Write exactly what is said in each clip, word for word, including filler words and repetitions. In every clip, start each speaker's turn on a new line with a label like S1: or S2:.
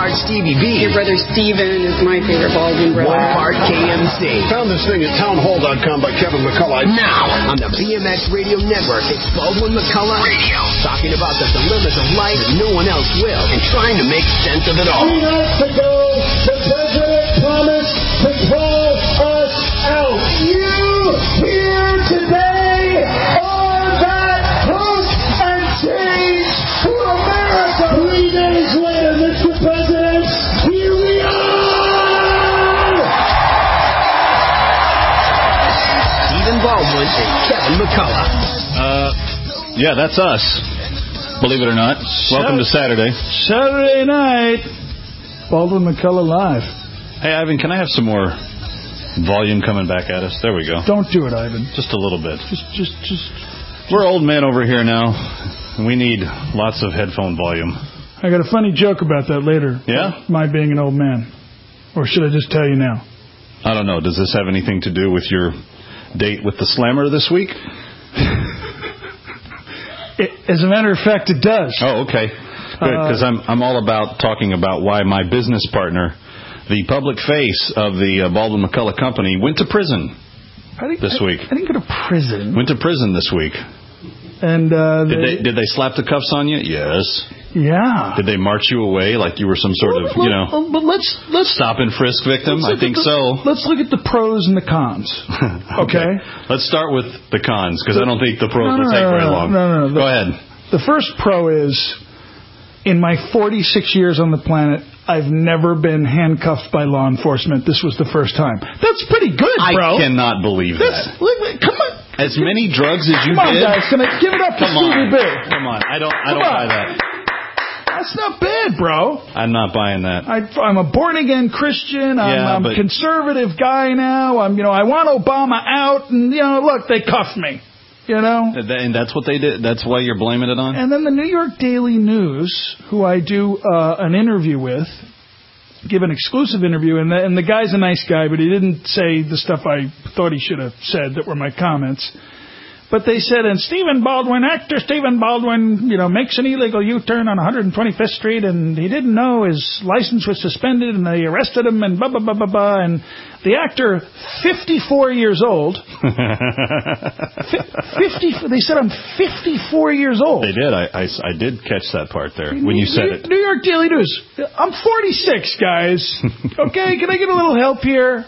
S1: part Stevie B.
S2: Your brother Steven is my favorite Baldwin brother.
S1: One part K M C.
S3: Found this thing at townhall dot com by Kevin McCullough.
S1: Now, on the B M X Radio Network, it's Baldwin McCullough Radio. Talking about the dilemmas of life that no one else will and trying to make sense of it all.
S4: Three nights ago, the president promised to throw us out. You here today are that hope and change for America. Three days later, Mister President, here we are!
S1: Stephen Baldwin and Kevin McCullough.
S5: Uh, yeah, that's us. Believe it or not. Welcome to Saturday.
S4: Saturday night. Baldwin McCullough live.
S5: Hey, Ivan, can I have some more volume coming back at us? There we go.
S4: Don't do it, Ivan.
S5: Just a little bit.
S4: Just, just, just.
S5: We're old men over here now. We need lots of headphone volume.
S4: I got a funny joke about that later.
S5: Yeah?
S4: My being an old man. Or should I just tell you now?
S5: I don't know. Does this have anything to do with your date with the Slammer this week?
S4: It, as a matter of fact, it does.
S5: Oh, okay. Good, because uh, I'm I'm all about talking about why my business partner, the public face of the uh, Baldwin McCullough Company, went to prison
S4: I think,
S5: this
S4: I,
S5: week.
S4: I didn't go to prison.
S5: Went to prison this week.
S4: And uh,
S5: did
S4: they,
S5: they did they slap the cuffs on you? Yes.
S4: Yeah.
S5: Did they march you away like you were some sort
S4: well,
S5: of, you know,
S4: well, but let's let's
S5: stop and frisk victim? I think
S4: the,
S5: so.
S4: Let's look at the pros and the cons. okay.
S5: okay. Let's start with the cons because I don't think the pros
S4: no,
S5: will
S4: no,
S5: take
S4: no,
S5: very
S4: no,
S5: long.
S4: No, no, no.
S5: Go
S4: the,
S5: ahead.
S4: The first pro is, in my forty-six years on the planet, I've never been handcuffed by law enforcement. This was the first time. That's pretty good, bro.
S5: I cannot believe
S4: That's,
S5: that.
S4: Look, look, come on.
S5: As many drugs as you
S4: come on,
S5: did.
S4: Guys, can I give it up
S5: Come
S4: to Stevie
S5: on.
S4: B?
S5: Come on. I don't. I
S4: Come
S5: don't
S4: on.
S5: buy that.
S4: That's not bad, bro.
S5: I'm not buying that.
S4: I, I'm a born again Christian. I'm,
S5: Yeah,
S4: I'm
S5: but...
S4: a conservative guy now. I'm, you know, I want Obama out, and you know, look, they cuffed me. You know,
S5: and that's what they did. That's why you're blaming it on.
S4: And then the New York Daily News, who I do uh, an interview with, give an exclusive interview, and the, and the guy's a nice guy, but he didn't say the stuff I thought he should have said that were my comments. But they said, and Stephen Baldwin, actor Stephen Baldwin, you know, makes an illegal U-turn on one hundred twenty-fifth Street, and he didn't know his license was suspended, and they arrested him, and blah, blah, blah, blah, blah. And the actor, fifty-four years old, fifty, they said I'm fifty-four years old.
S5: They did. I, I, I did catch that part there when you said
S4: New,
S5: it.
S4: New York Daily News. I'm forty-six, guys. Okay, can I get a little help here?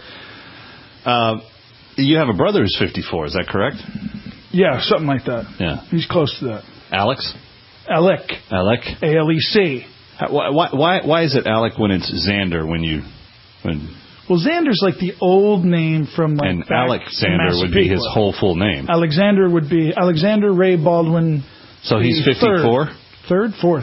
S5: Uh, you have a brother who's fifty-four, is that correct?
S4: Yeah, something like that.
S5: Yeah.
S4: He's close to that.
S5: Alex?
S4: Alec.
S5: Alec?
S4: A L E C.
S5: Why, why, why is it Alec when it's Xander when you... when?
S4: Well, Xander's like the old name from like
S5: And
S4: back
S5: Alexander would be his whole full name.
S4: Alexander would be Alexander Ray Baldwin.
S5: So he's fifty-four?
S4: Third, third fourth.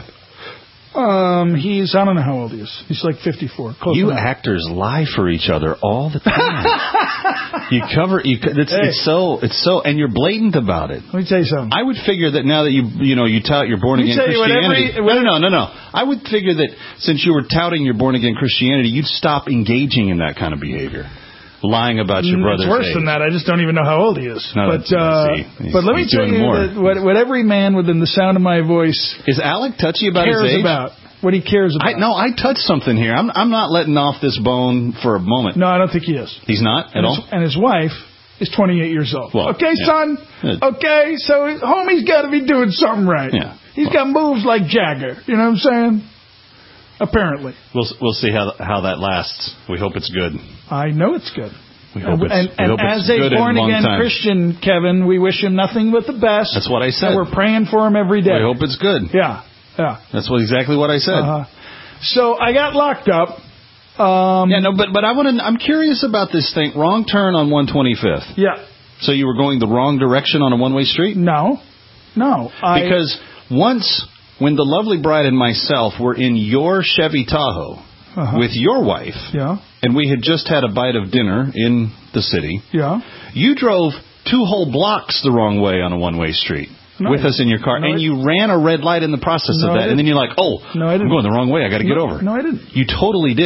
S4: Um, he's, I don't know how old he is. He's like fifty-four. Close
S5: you
S4: enough.
S5: actors lie for each other all the time. you cover, you, it's,
S4: hey.
S5: it's so, it's so, and you're blatant about it.
S4: Let me tell you something.
S5: I would figure that now that you, you know, you tout your born again Christianity.
S4: Every,
S5: no, no, no, no. I would figure that since you were touting your born again Christianity, you'd stop engaging in that kind of behavior. Lying about your brother's
S4: It's worse
S5: age.
S4: than that. I just don't even know how old he is.
S5: No,
S4: but uh, but let me
S5: he's
S4: tell you
S5: more.
S4: that what, what every man within the sound of my voice
S5: is Alec touchy about
S4: cares
S5: his age?
S4: about. What he cares about.
S5: I, no, I touched something here. I'm I'm not letting off this bone for a moment.
S4: No, I don't think he is.
S5: He's not at
S4: and
S5: all?
S4: His, and his wife is twenty-eight years old.
S5: Well,
S4: okay,
S5: yeah.
S4: son? Okay, so homie's got to be doing something right.
S5: Yeah.
S4: He's
S5: well.
S4: got moves like Jagger. You know what I'm saying? Apparently.
S5: We'll we'll see how how that lasts. We hope it's good.
S4: I know it's good.
S5: We hope it's,
S4: and
S5: we
S4: and
S5: hope
S4: as
S5: it's
S4: a born-again
S5: time.
S4: Christian, Kevin, we wish him nothing but the best.
S5: That's what I said.
S4: And we're praying for him every day.
S5: We hope it's good.
S4: Yeah, yeah.
S5: That's what exactly what I said.
S4: Uh-huh. So I got locked up. Um,
S5: yeah, no, but but I want to. I'm curious about this thing. Wrong turn on one twenty-fifth.
S4: Yeah.
S5: So you were going the wrong direction on a one-way street?
S4: No, no. I,
S5: because once, when the lovely bride and myself were in your Chevy Tahoe uh-huh. with your wife,
S4: yeah,
S5: and we had just had a bite of dinner in the city,
S4: yeah,
S5: you drove two whole blocks the wrong way on a one-way street. No, with us in your car, no, and you ran a red light in the process
S4: no,
S5: of that, and then you're like, oh,
S4: no, I didn't.
S5: I'm going the wrong way, I got to
S4: no,
S5: get over.
S4: No, I didn't.
S5: You totally did.
S4: I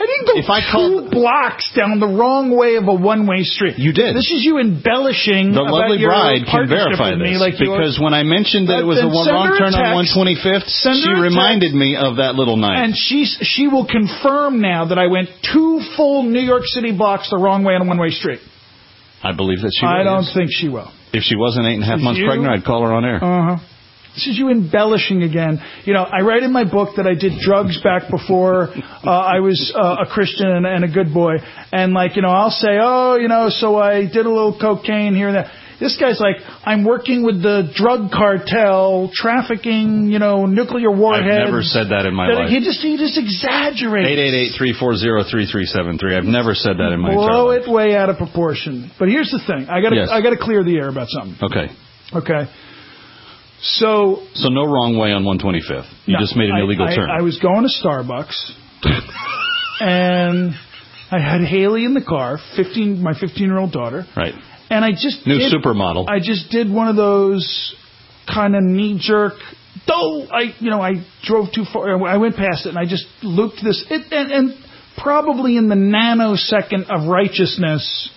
S4: didn't go
S5: if I
S4: two
S5: called,
S4: blocks down the wrong way of a one-way street.
S5: You did.
S4: This is you embellishing
S5: the
S4: about
S5: lovely
S4: your
S5: bride can
S4: partnership
S5: verify
S4: with
S5: this.
S4: me, like
S5: because when I mentioned that it was a one wrong turn on one twenty-fifth, she reminded me of that little night.
S4: And she's, she will confirm now that I went two full New York City blocks the wrong way on a one-way street.
S5: I believe that she will.
S4: I don't think she will.
S5: If she wasn't eight and a half months
S4: you?
S5: pregnant, I'd call her on air.
S4: Uh-huh. This is you embellishing again. You know, I write in my book that I did drugs back before uh, I was uh, a Christian and, and a good boy. And, like, you know, I'll say, oh, you know, so I did a little cocaine here and there. This guy's like, I'm working with the drug cartel, trafficking, you know, nuclear warheads.
S5: I've never said that in my life.
S4: He just, he just exaggerates.
S5: eight eight eight, three four zero, three three seven three. I've never said that in my entire life.
S4: Blow it way out of proportion. But here's the thing. I got to
S5: yes.
S4: I got to clear the air about something.
S5: Okay.
S4: Okay. So.
S5: So no wrong way on one twenty-fifth. You
S4: no,
S5: just made an
S4: I,
S5: illegal
S4: I,
S5: turn.
S4: I was going to Starbucks, and I had Haley in the car, fifteen, my fifteen-year-old daughter.
S5: Right.
S4: And I just
S5: New
S4: did,
S5: supermodel.
S4: I just did one of those kind of knee-jerk. Though I, you know, I drove too far. I went past it, and I just looped this. It, and, and probably in the nanosecond of righteousness,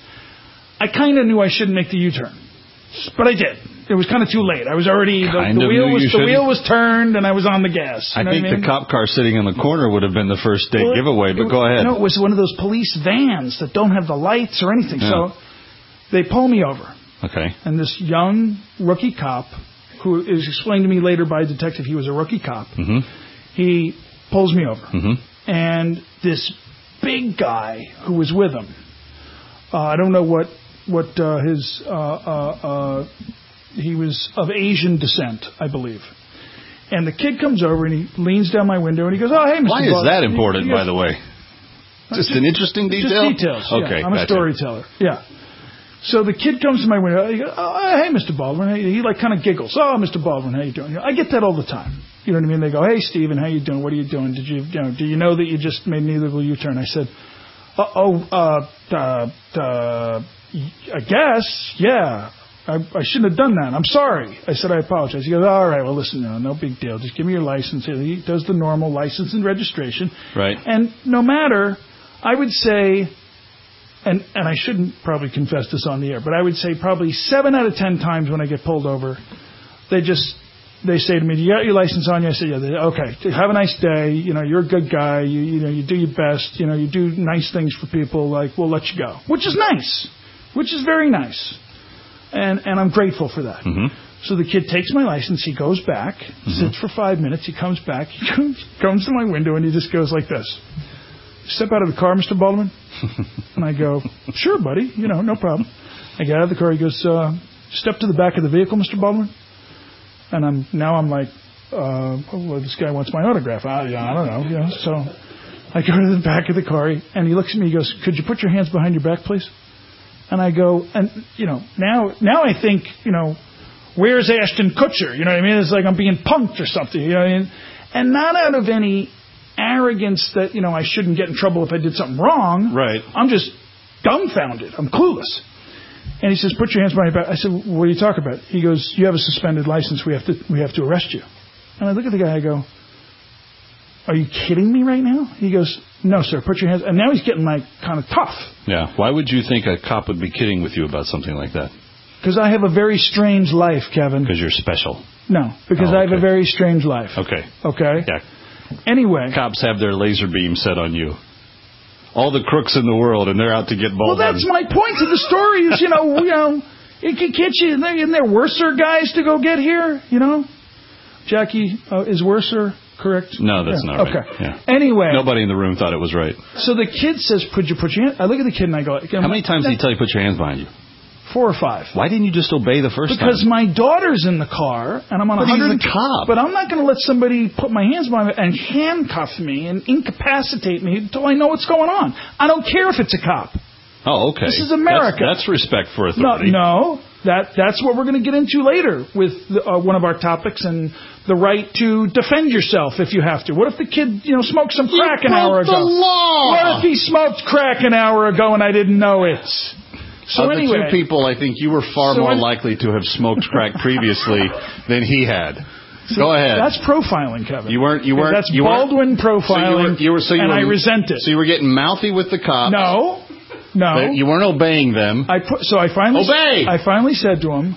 S4: I kind of knew I shouldn't make the U-turn, but I did. It was kind of too late. I was already the, the wheel was the wheel was turned, and I was on the gas.
S5: I think I mean? the cop car sitting in the corner would have been the first date well, giveaway. But
S4: it,
S5: go ahead.
S4: You know, it was one of those police vans that don't have the lights or anything. Yeah. So they pull me over.
S5: Okay.
S4: And this young rookie cop, who is explained to me later by a detective, he was a rookie cop.
S5: Mm-hmm.
S4: He pulls me over,
S5: mm-hmm.
S4: and this big guy who was with him. Uh, I don't know what what uh, his. Uh, uh, uh, he was of Asian descent, I believe. And the kid comes over and he leans down my window and he goes, "Oh, hey, Mister
S5: Why
S4: Ball."
S5: is that important,
S4: goes,
S5: by the way? Just, just an interesting detail?
S4: Just details.
S5: Okay,
S4: yeah. I'm
S5: gotcha.
S4: a storyteller. Yeah. So the kid comes to my window. He goes, "Oh, hey, Mister Baldwin." He, he like kind of giggles. "Oh, Mister Baldwin, how you doing?" I get that all the time. You know what I mean? They go, "Hey, Stephen, how you doing? What are you doing? Did you, you know, do you know that you just made an illegal U-turn?" I said, uh, "Oh, uh, uh, uh, I guess, yeah. I, I shouldn't have done that. I'm sorry." I said, "I apologize." He goes, "All right, well, listen, no, no big deal. Just give me your license." He does the normal license and registration.
S5: Right.
S4: And no matter, I would say, and, and I shouldn't probably confess this on the air, but I would say probably seven out of ten times when I get pulled over, they just, they say to me, "Do you got your license on you?" I say, "Yeah." They, "Okay, have a nice day. You know, you're a good guy. You, you know, you do your best. You know, you do nice things for people. Like, we'll let you go." Which is nice. Which is very nice. And and I'm grateful for that.
S5: Mm-hmm.
S4: So the kid takes my license. He goes back, mm-hmm. sits for five minutes. He comes back. He comes, comes to my window, and he just goes like this. "Step out of the car, Mister Baldwin." And I go, "Sure, buddy. You know, no problem." I get out of the car. He goes, uh, "Step to the back of the vehicle, Mister Baldwin." And I'm now I'm like, uh, well, this guy wants my autograph. I, yeah, I don't know. You know. So I go to the back of the car, and he looks at me. He goes, "Could you put your hands behind your back, please?" And I go, and, you know, now now I think, you know, where's Ashton Kutcher? You know what I mean? It's like I'm being punked or something. You know what I mean? And not out of any arrogance that, you know, I shouldn't get in trouble if I did something wrong.
S5: Right.
S4: I'm just dumbfounded. I'm clueless. And he says, "Put your hands behind your back." I said, "What are you talking about?" He goes, "You have a suspended license. We have to we have to arrest you." And I look at the guy. I go, "Are you kidding me right now?" He goes, "No, sir. Put your hands." And now he's getting like kind of tough.
S5: Yeah. Why would you think a cop would be kidding with you about something like that?
S4: Because I have a very strange life, Kevin.
S5: Because you're special.
S4: No, because
S5: oh, okay.
S4: I have a very strange life.
S5: Okay.
S4: Okay.
S5: Yeah.
S4: Anyway,
S5: cops have their laser beam set on you. All the crooks in the world, and they're out to get Baldwin.
S4: Well, that's my point to the story. Is you know, you know, it can get you. Isn't there worser guys to go get here? You know, Jackie uh, is worser. Correct?
S5: No, that's
S4: yeah.
S5: not right.
S4: Okay.
S5: Yeah.
S4: Anyway.
S5: Nobody in the room thought it was right.
S4: So the kid says, "Put your, put your hand." I look at the kid and I go,
S5: "How many times did he tell you to put your hands behind you?"
S4: Four or five.
S5: Why didn't you just obey the first
S4: because
S5: time? Because
S4: my daughter's in the car and I'm on
S5: but
S4: one hundred.
S5: He's a cop.
S4: But I'm not going to let somebody put my hands behind me and handcuff me and incapacitate me until I know what's going on. I don't care if it's a cop.
S5: Oh, okay.
S4: This is America.
S5: That's, that's respect for authority.
S4: No, no. That that's what we're going to get into later with the, uh, one of our topics and the right to defend yourself if you have to. What if the kid, you know, smoked some crack
S5: you
S4: an hour
S5: broke
S4: ago?
S5: The law.
S4: What if he smoked crack an hour ago and I didn't know it? So
S5: of
S4: anyway,
S5: the two people, I think you were far
S4: so
S5: more
S4: in,
S5: likely to have smoked crack previously than he had. Go ahead.
S4: That's profiling, Kevin.
S5: You weren't. You weren't.
S4: That's
S5: you
S4: Baldwin
S5: weren't,
S4: profiling,
S5: so you were, you were, so you
S4: and
S5: were,
S4: I resent it.
S5: So you were getting mouthy with the cops.
S4: No, no.
S5: You weren't obeying them.
S4: I put. So I finally.
S5: Obey.
S4: I finally said to him,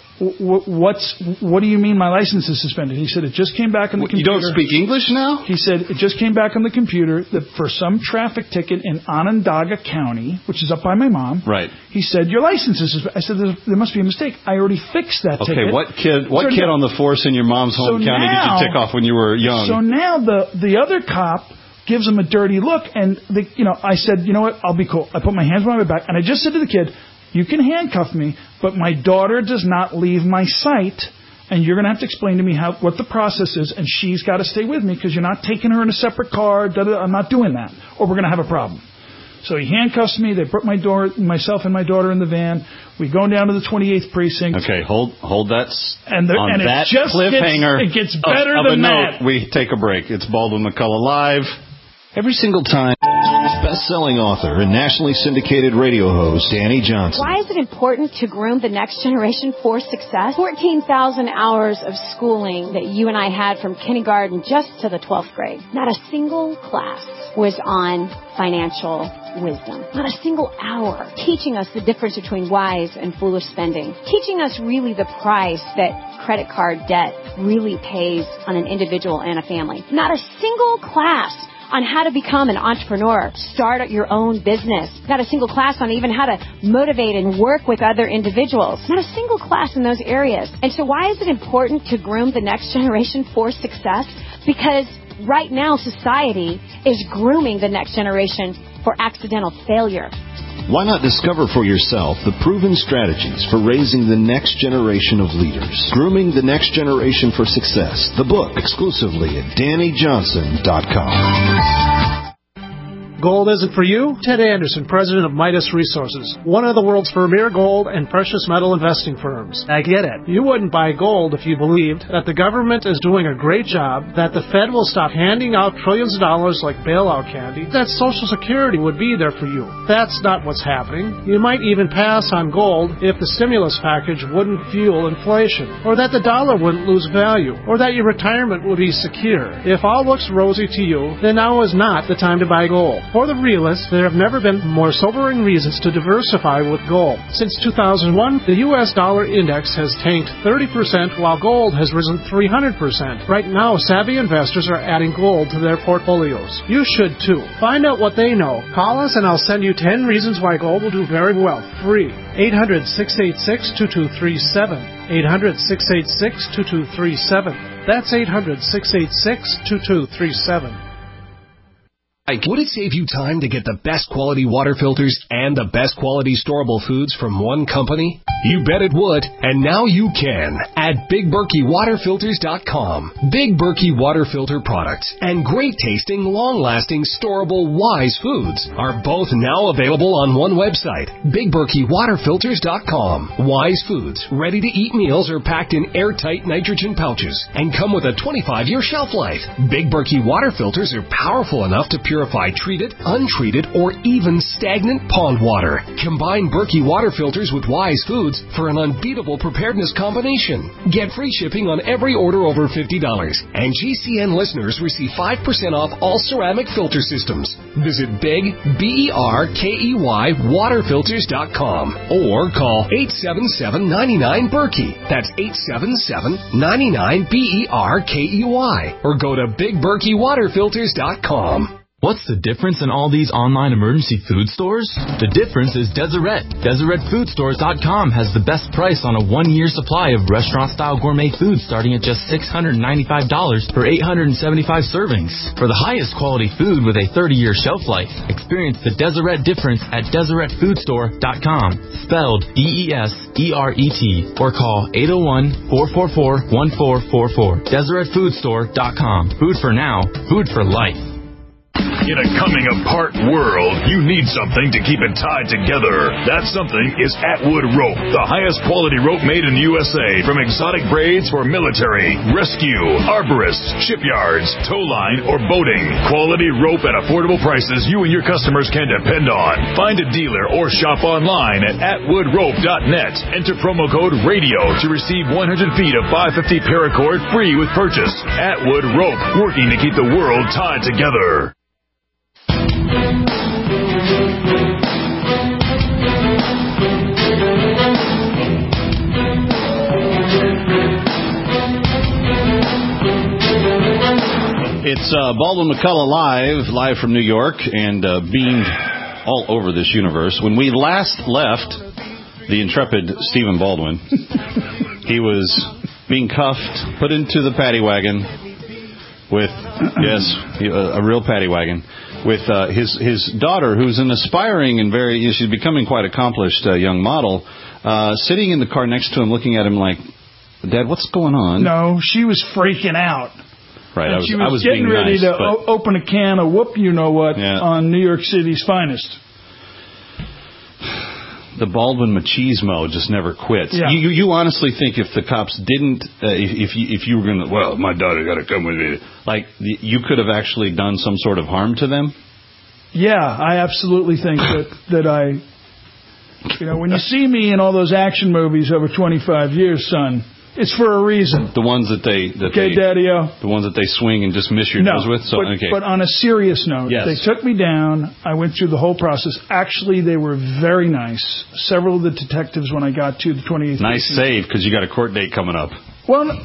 S4: "What's? What do you mean my license is suspended?" He said it just came back on the computer.
S5: You don't speak English now?
S4: He said it just came back on the computer that for some traffic ticket in Onondaga County, which is up by my mom.
S5: Right.
S4: He said your license is suspended. I said there, there must be a mistake. I already fixed that
S5: okay,
S4: ticket.
S5: Okay, what kid? What
S4: so
S5: kid
S4: now,
S5: on the force in your mom's home
S4: so
S5: county
S4: now,
S5: did you tick off when you were young?
S4: So now the the other cop gives him a dirty look, and the, you know I said, you know what? I'll be cool. I put my hands behind my back, and I just said to the kid, you can handcuff me, but my daughter does not leave my sight, and you're going to have to explain to me how what the process is, and she's got to stay with me because you're not taking her in a separate car. Da, da, I'm not doing that, or we're going to have a problem. So he handcuffs me. They put my door, myself and my daughter in the van. We go down to the twenty-eighth precinct.
S5: Okay, hold hold that
S4: and the,
S5: on
S4: and
S5: that
S4: it just
S5: cliffhanger.
S4: Gets, it gets better
S5: of, of
S4: than
S5: a
S4: that.
S5: Note, we take a break. It's Baldwin McCullough Live. Every single time. Best-selling author and nationally syndicated radio host Danny Johnson.
S6: Why is it important to groom the next generation for success? fourteen thousand hours of schooling that you and I had from kindergarten just to the twelfth grade. Not a single class was on financial wisdom. Not a single hour teaching us the difference between wise and foolish spending. Teaching us really the price that credit card debt really pays on an individual and a family. Not a single class on how to become an entrepreneur, start your own business. Not a single class on even how to motivate and work with other individuals. Not a single class in those areas. And so why is it important to groom the next generation for success? Because right now society is grooming the next generation for accidental failure.
S1: Why not discover for yourself the proven strategies for raising the next generation of leaders? Grooming the Next Generation for Success, the book, exclusively at Danny Johnson dot com.
S7: Gold isn't for you? Ted Anderson, president of Midas Resources, one of the world's premier gold and precious metal investing firms. I get it. You wouldn't buy gold if you believed that the government is doing a great job, that the Fed will stop handing out trillions of dollars like bailout candy, that Social Security would be there for you. That's not what's happening. You might even pass on gold if the stimulus package wouldn't fuel inflation, or that the dollar wouldn't lose value, or that your retirement would be secure. If all looks rosy to you, then now is not the time to buy gold. For the realists, there have never been more sobering reasons to diversify with gold. Since two thousand one, the U S dollar index has tanked thirty percent while gold has risen three hundred percent. Right now, savvy investors are adding gold to their portfolios. You should too. Find out what they know. Call us and I'll send you ten reasons why gold will do very well. Free. eight hundred, six eight six, two two three seven. eight hundred, six eight six, two two three seven. That's eight hundred, six eight six, two two three seven.
S8: Would it save you time to get the best quality water filters and the best quality storable foods from one company? You bet it would, and now you can at Big Berkey Water Filters dot com. Big Berkey Water Filter products and great tasting, long-lasting, storable Wise foods are both now available on one website, Big Berkey Water Filters dot com. Wise foods, ready-to-eat meals are packed in airtight nitrogen pouches and come with a twenty-five year shelf life. Big Berkey Water Filters are powerful enough to purify treated, untreated, or even stagnant pond water. Combine Berkey Water Filters with Wise foods for an unbeatable preparedness combination. Get free shipping on every order over fifty dollars, and G C N listeners receive five percent off all ceramic filter systems. Visit Big, B E R K E Y, Water Filters dot com or call eight seven seven, nine nine, Berkey. That's eight seven seven, nine nine, B E R K E Y. Or go to Big Berkey Water Filters dot com.
S9: What's the difference in all these online emergency food stores? The difference is Deseret. Deseret Food Stores dot com has the best price on a one-year supply of restaurant-style gourmet food starting at just six hundred ninety-five dollars for eight hundred seventy-five servings. For the highest quality food with a thirty year shelf life, experience the Deseret difference at Deseret Food Store dot com, spelled D E S E R E T, or call eight oh one, four four four, one four four four. Deseret Food Store dot com. Food for now, food for life.
S10: In a coming-apart world, you need something to keep it tied together. That something is Atwood Rope, the highest quality rope made in the U S A, from exotic braids for military, rescue, arborists, shipyards, tow line, or boating. Quality rope at affordable prices you and your customers can depend on. Find a dealer or shop online at atwood rope dot net. Enter promo code RADIO to receive one hundred feet of five fifty paracord free with purchase. Atwood Rope, working to keep the world tied together.
S5: It's uh, Baldwin McCullough live, live from New York, and uh, beamed all over this universe. When we last left the intrepid Stephen Baldwin, he was being cuffed, put into the paddy wagon with, yes, a, a real paddy wagon, with uh, his his daughter, who's an aspiring and very, she's becoming quite accomplished uh, young model, uh, sitting in the car next to him, looking at him like, Dad, what's going on?
S4: No, she was freaking out.
S5: Right,
S4: and
S5: I was,
S4: she was,
S5: I was
S4: getting
S5: being
S4: ready
S5: nice,
S4: to
S5: but...
S4: o- open a can of whoop-you-know-what
S5: yeah.
S4: on New York City's finest.
S5: The Baldwin machismo just never quits.
S4: Yeah.
S5: You, you honestly think if the cops didn't, uh, if, if you if you were going to, well, my daughter got to come with me, like you could have actually done some sort of harm to them?
S4: Yeah, I absolutely think that that I, you know, when you see me in all those action movies over twenty-five years, son, it's for a reason.
S5: The ones that they, that
S4: okay,
S5: they,
S4: Daddy-o.
S5: the ones that they swing and just miss your
S4: no,
S5: nose with. So,
S4: but,
S5: okay.
S4: but on a serious note,
S5: yes.
S4: They took me down. I went through the whole process. Actually, they were very nice. Several of the detectives, when I got to the twenty-eighth.
S5: Nice save, because you got a court date coming up.
S4: Well, no,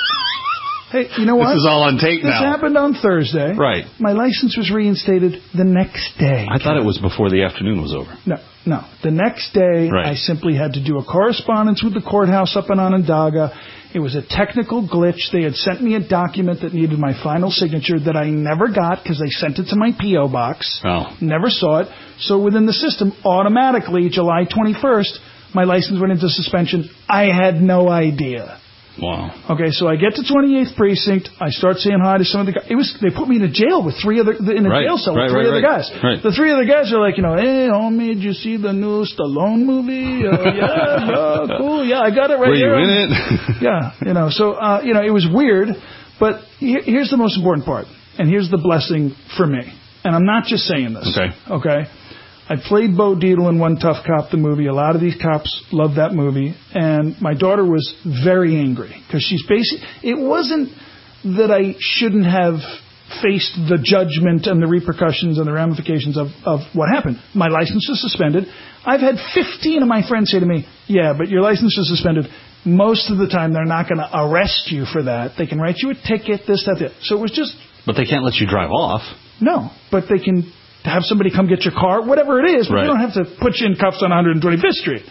S4: hey, you know what?
S5: This is all on tape
S4: this
S5: now.
S4: This happened on Thursday.
S5: Right.
S4: My license was reinstated the next day.
S5: I thought it was before the afternoon was over.
S4: No, no. The next day,
S5: right.
S4: I simply had to do a correspondence with the courthouse up in Onondaga. It was a technical glitch. They had sent me a document that needed my final signature that I never got because they sent it to my P O box.
S5: Oh.
S4: Never saw it. So within the system, automatically, July twenty-first, my license went into suspension. I had no idea.
S5: Wow.
S4: Okay, so I get to twenty-eighth Precinct. I start saying hi to some of the guys. It was they put me in a jail with three other in a
S5: right.
S4: jail cell
S5: right,
S4: with three
S5: right,
S4: other
S5: right.
S4: guys.
S5: Right.
S4: The three other guys are like, you know, hey, homie, did you see the new Stallone movie? Uh, yeah, bro, cool. Yeah, I got it right
S5: Were
S4: here.
S5: Were you in it?
S4: Yeah, you know. So uh, you know, it was weird, but he- here's the most important part, and here's the blessing for me. And I'm not just saying this.
S5: Okay.
S4: Okay. I played Bo Dietl in One Tough Cop, the movie. A lot of these cops love that movie. And my daughter was very angry because she's basically, it wasn't that I shouldn't have faced the judgment and the repercussions and the ramifications of, of what happened. My license was suspended. I've had fifteen of my friends say to me, yeah, but your license was suspended. Most of the time, they're not going to arrest you for that. They can write you a ticket, this, that, that. So it was just...
S5: But they can't let you drive off.
S4: No, but they can... to have somebody come get your car, whatever it is, but
S5: right.
S4: you don't have to put you in cuffs on one hundred twenty-fifth Street.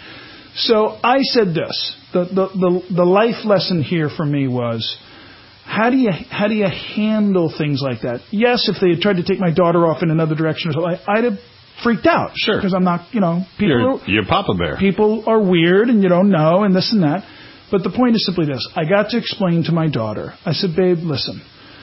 S4: So I said this. The, the the the life lesson here for me was, how do you how do you handle things like that? Yes, if they had tried to take my daughter off in another direction or something, I'd have freaked out.
S5: Sure.
S4: Because I'm not, you know, people
S5: you're,
S4: are,
S5: you're Papa Bear.
S4: People are weird and you don't know and this and that. But the point is simply this. I got to explain to my daughter. I said, babe, listen.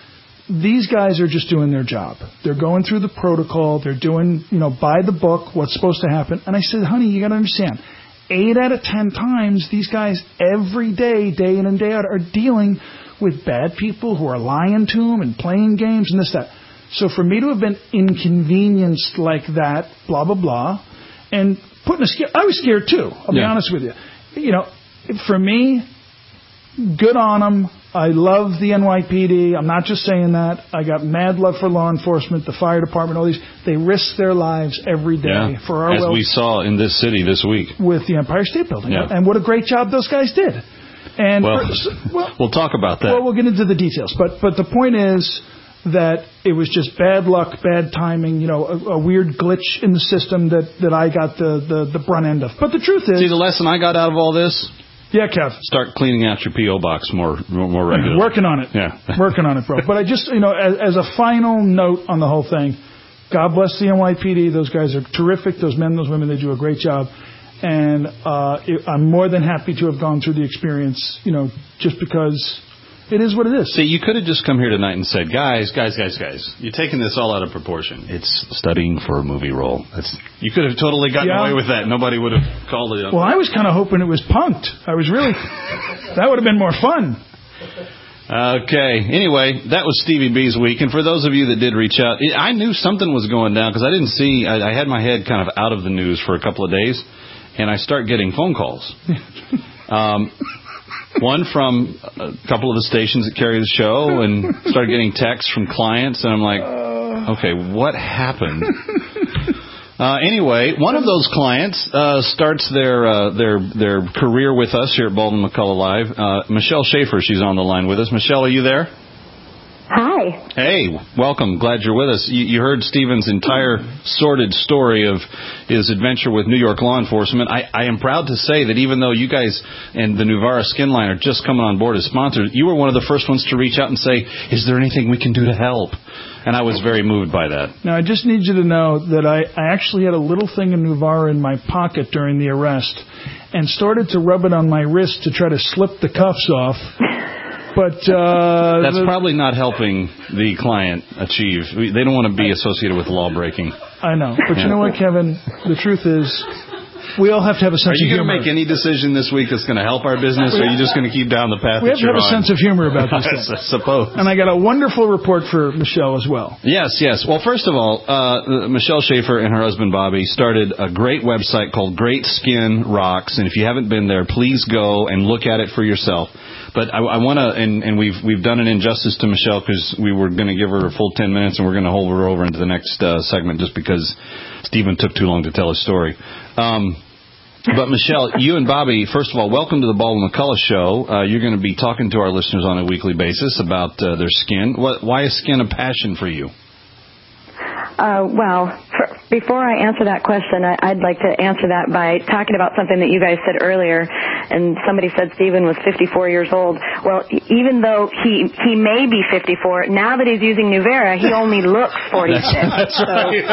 S4: These guys are just doing their job. They're going through the protocol. They're doing, you know, by the book, what's supposed to happen. And I said, honey, you got to understand, eight out of ten times, these guys every day, day in and day out, are dealing with bad people who are lying to them and playing games and this, that. So for me to have been inconvenienced like that, blah, blah, blah, and putting a scare, I was scared too, I'll be
S5: yeah.
S4: honest with you. You know, for me, good on them. I love the N Y P D. I'm not just saying that. I got mad love for law enforcement, the fire department, all these. They risk their lives every day
S5: yeah.
S4: for our
S5: As
S4: well.
S5: we saw in this city this week.
S4: With the Empire State Building.
S5: Yeah.
S4: And what a great job those guys did. And
S5: well,
S4: for, well,
S5: we'll talk about that.
S4: Well, we'll get into the details. But but the point is that it was just bad luck, bad timing, you know, a, a weird glitch in the system that, that I got the, the, the brunt end of. But the truth is...
S5: See, the lesson I got out of all this...
S4: Yeah, Kev.
S5: Start cleaning out your P O box more more regularly.
S4: Working on it.
S5: Yeah.
S4: Working on it, bro. But I just, you know, as, as a final note on the whole thing, God bless the N Y P D. Those guys are terrific. Those men, those women, they do a great job. And uh, it, I'm more than happy to have gone through the experience, you know, just because It is what it is.
S5: See, you could have just come here tonight and said, guys, guys, guys, guys, you're taking this all out of proportion. It's studying for a movie role. That's, you could have totally gotten
S4: yeah.
S5: away with that. Nobody would have called it.
S4: Well, I was kind of hoping it was punked. I was really, that would have been more fun.
S5: Okay. Anyway, that was Stevie B's week. And for those of you that did reach out, I knew something was going down because I didn't see, I, I had my head kind of out of the news for a couple of days, and I start getting phone calls. um, one from a couple of the stations that carry the show, and started getting texts from clients, and I'm like, okay, what happened? Uh, anyway, one of those clients uh, starts their uh, their their career with us here at Baldwin McCullough Live. Uh, Michelle Schaefer, she's on the line with us. Michelle, are you there?
S11: Hi.
S5: Hey, welcome. Glad you're with us. You, you heard Stephen's entire sordid story of his adventure with New York law enforcement. I, I am proud to say that even though you guys and the Nuvera Skin Line are just coming on board as sponsors, you were one of the first ones to reach out and say, is there anything we can do to help? And I was very moved by that.
S4: Now, I just need you to know that I, I actually had a little thing of Nuvera in my pocket during the arrest and started to rub it on my wrist to try to slip the cuffs off. But uh,
S5: that's
S4: the,
S5: probably not helping the client achieve. They don't want to be associated with law breaking.
S4: I know. But yeah. You know what, Kevin? The truth is, we all have to have a sense of humor.
S5: Are you going to make any decision this week that's going to help our business, or are you just going to keep down the path
S4: we
S5: that you're on?
S4: We have to have a sense of humor about this thing.
S5: I suppose.
S4: And I got a wonderful report for Michelle as well.
S5: Yes, yes. Well, first of all, uh, Michelle Schaefer and her husband Bobby started a great website called Great Skin Rocks, and if you haven't been there, please go and look at it for yourself. But I, I want to, and, and we've we've done an injustice to Michelle because we were going to give her a full ten minutes, and we're going to hold her over into the next uh, segment just because Stephen took too long to tell his story. Um, But, Michelle, you and Bobby, first of all, welcome to the Baldwin McCullough Show. Uh, you're going to be talking to our listeners on a weekly basis about uh, their skin. What, why is skin a passion for you?
S11: Uh, well, for, before I answer that question, I, I'd like to answer that by talking about something that you guys said earlier. And somebody said Stephen was fifty-four years old. Well, even though he he may be fifty-four, now that he's using Nuvera, he only looks forty-six.
S5: That's, that's right.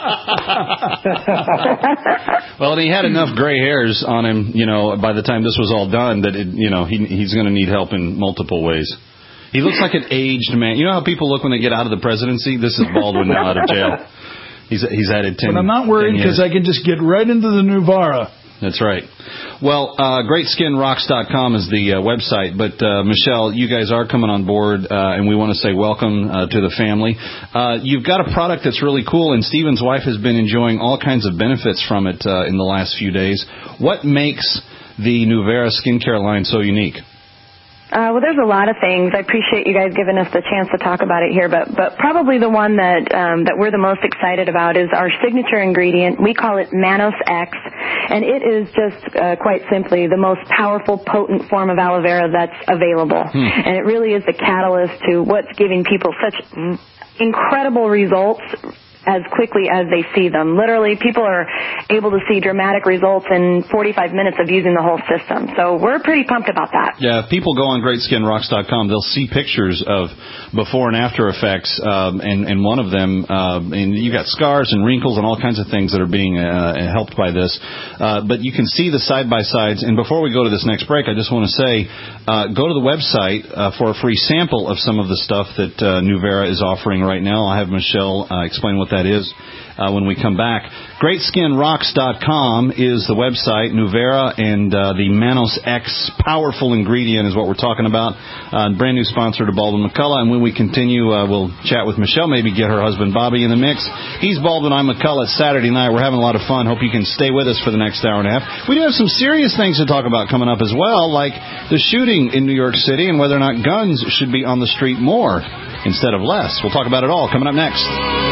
S5: Well, and he had enough gray hairs on him, you know, by the time this was all done, that, it, you know, he he's going to need help in multiple ways. He looks like an aged man. You know how people look when they get out of the presidency? This is Baldwin now out of jail. He's he's added ten.
S4: But I'm not worried because I can just get right into the Nuvera.
S5: That's right. Well, uh, great skin rocks dot com is the uh, website. But, uh, Michelle, you guys are coming on board, uh, and we want to say welcome uh, to the family. Uh, you've got a product that's really cool, and Stephen's wife has been enjoying all kinds of benefits from it uh, in the last few days. What makes the Nuvera skincare line so unique?
S11: Uh, well, there's a lot of things. I appreciate you guys giving us the chance to talk about it here, but but probably the one that um, that we're the most excited about is our signature ingredient. We call it Manos X, and it is just uh, quite simply the most powerful, potent form of aloe vera that's available. Hmm. And it really is the catalyst to what's giving people such incredible results as quickly as they see them. Literally, people are able to see dramatic results in forty-five minutes of using the whole system. So we're pretty pumped about that.
S5: Yeah, if people go on great skin rocks dot com, they'll see pictures of before and after effects, um, and, and one of them, uh, and you got scars and wrinkles and all kinds of things that are being uh, helped by this. Uh, but you can see the side-by-sides. And before we go to this next break, I just want to say, uh, go to the website uh, for a free sample of some of the stuff that uh, Nuvera is offering right now. I'll have Michelle uh, explain what that is uh, when we come back. great skin rocks dot com is the website. Nuvera and uh, the Manos X powerful ingredient is what we're talking about. Uh, brand new sponsor to Baldwin McCullough. And when we continue, uh, we'll chat with Michelle, maybe get her husband Bobby in the mix. He's Baldwin, I'm McCullough. It's Saturday night. We're having a lot of fun. Hope you can stay with us for the next hour and a half. We do have some serious things to talk about coming up as well, like the shooting in New York City and whether or not guns should be on the street more instead of less. We'll talk about it all coming up next.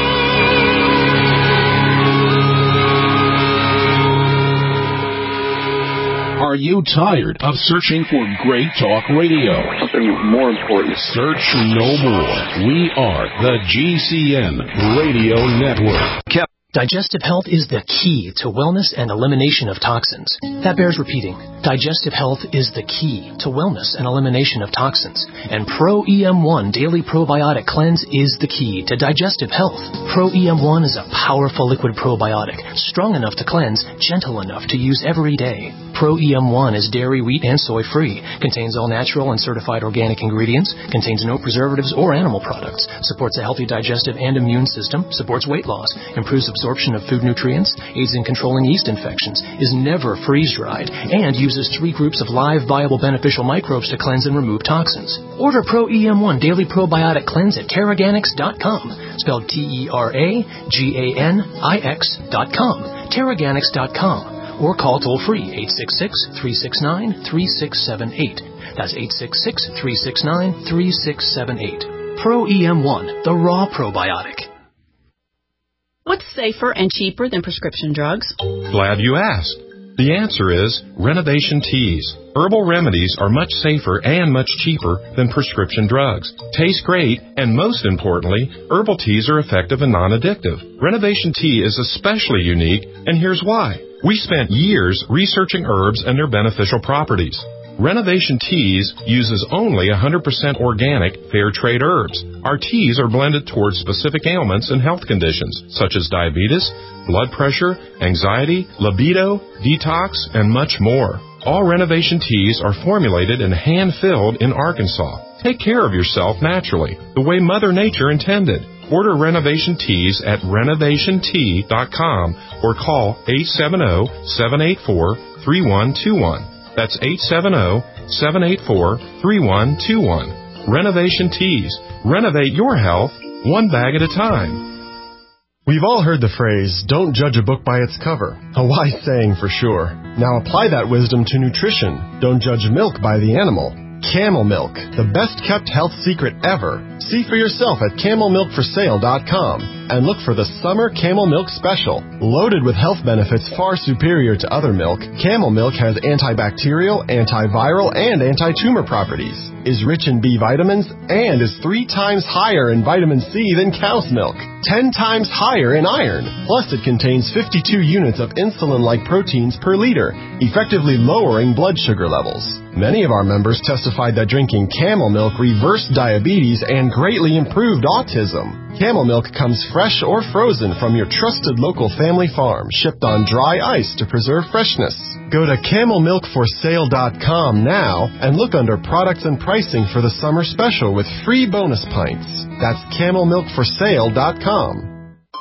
S12: Are you tired of searching for great talk radio?
S13: Something more important.
S12: Search no more. We are the G C N Radio Network.
S14: Digestive health is the key to wellness and elimination of toxins. That bears repeating. Digestive health is the key to wellness and elimination of toxins. And Pro E M one Daily Probiotic Cleanse is the key to digestive health. Pro E M one is a powerful liquid probiotic, strong enough to cleanse, gentle enough to use every day. Pro E M one is dairy, wheat, and soy-free. Contains all natural and certified organic ingredients. Contains no preservatives or animal products. Supports a healthy digestive and immune system. Supports weight loss. Improves absorption of food nutrients. Aids in controlling yeast infections. Is never freeze-dried. And uses three groups of live, viable, beneficial microbes to cleanse and remove toxins. Order Pro E M one Daily Probiotic Cleanse at Teraganix dot com. Spelled T E R A G A N I X dot com. Teraganix dot com. Or call toll-free eight six six, three six nine, three six seven eight. That's eight six six, three six nine, three six seven eight. Pro E M one, the raw probiotic.
S2: What's safer and cheaper than prescription drugs?
S13: Glad you asked. The answer is Renovation Teas. Herbal remedies are much safer and much cheaper than prescription drugs. Taste great, and most importantly, herbal teas are effective and non-addictive. Renovation Tea is especially unique, and here's why. We spent years researching herbs and their beneficial properties. Renovation Teas uses only one hundred percent organic, fair trade herbs. Our teas are blended towards specific ailments and health conditions, such as diabetes, blood pressure, anxiety, libido, detox, and much more. All Renovation Teas are formulated and hand-filled in Arkansas. Take care of yourself naturally, the way Mother Nature intended. Order Renovation Teas at renovation tea dot com or call eight seven zero, seven eight four, three one two one. That's eight seven zero, seven eight four, three one two one. Renovation Teas. Renovate your health one bag at a time.
S15: We've all heard the phrase, don't judge a book by its cover. A wise saying for sure. Now apply that wisdom to nutrition. Don't judge milk by the animal. Camel Milk, the best-kept health secret ever. See for yourself at camel milk for sale dot com and look for the Summer Camel Milk Special. Loaded with health benefits far superior to other milk, Camel Milk has antibacterial, antiviral, and anti-tumor properties, is rich in B vitamins, and is three times higher in vitamin C than cow's milk, ten times higher in iron. Plus, it contains fifty-two units of insulin-like proteins per liter, effectively lowering blood sugar levels. Many of our members testified that drinking Camel Milk reversed diabetes and greatly improved autism. Camel Milk comes fresh or frozen from your trusted local family farm, shipped on dry ice to preserve freshness. Go to camel milk for sale dot com now and look under products and pricing for the summer special with free bonus pints. That's camel milk for sale dot com.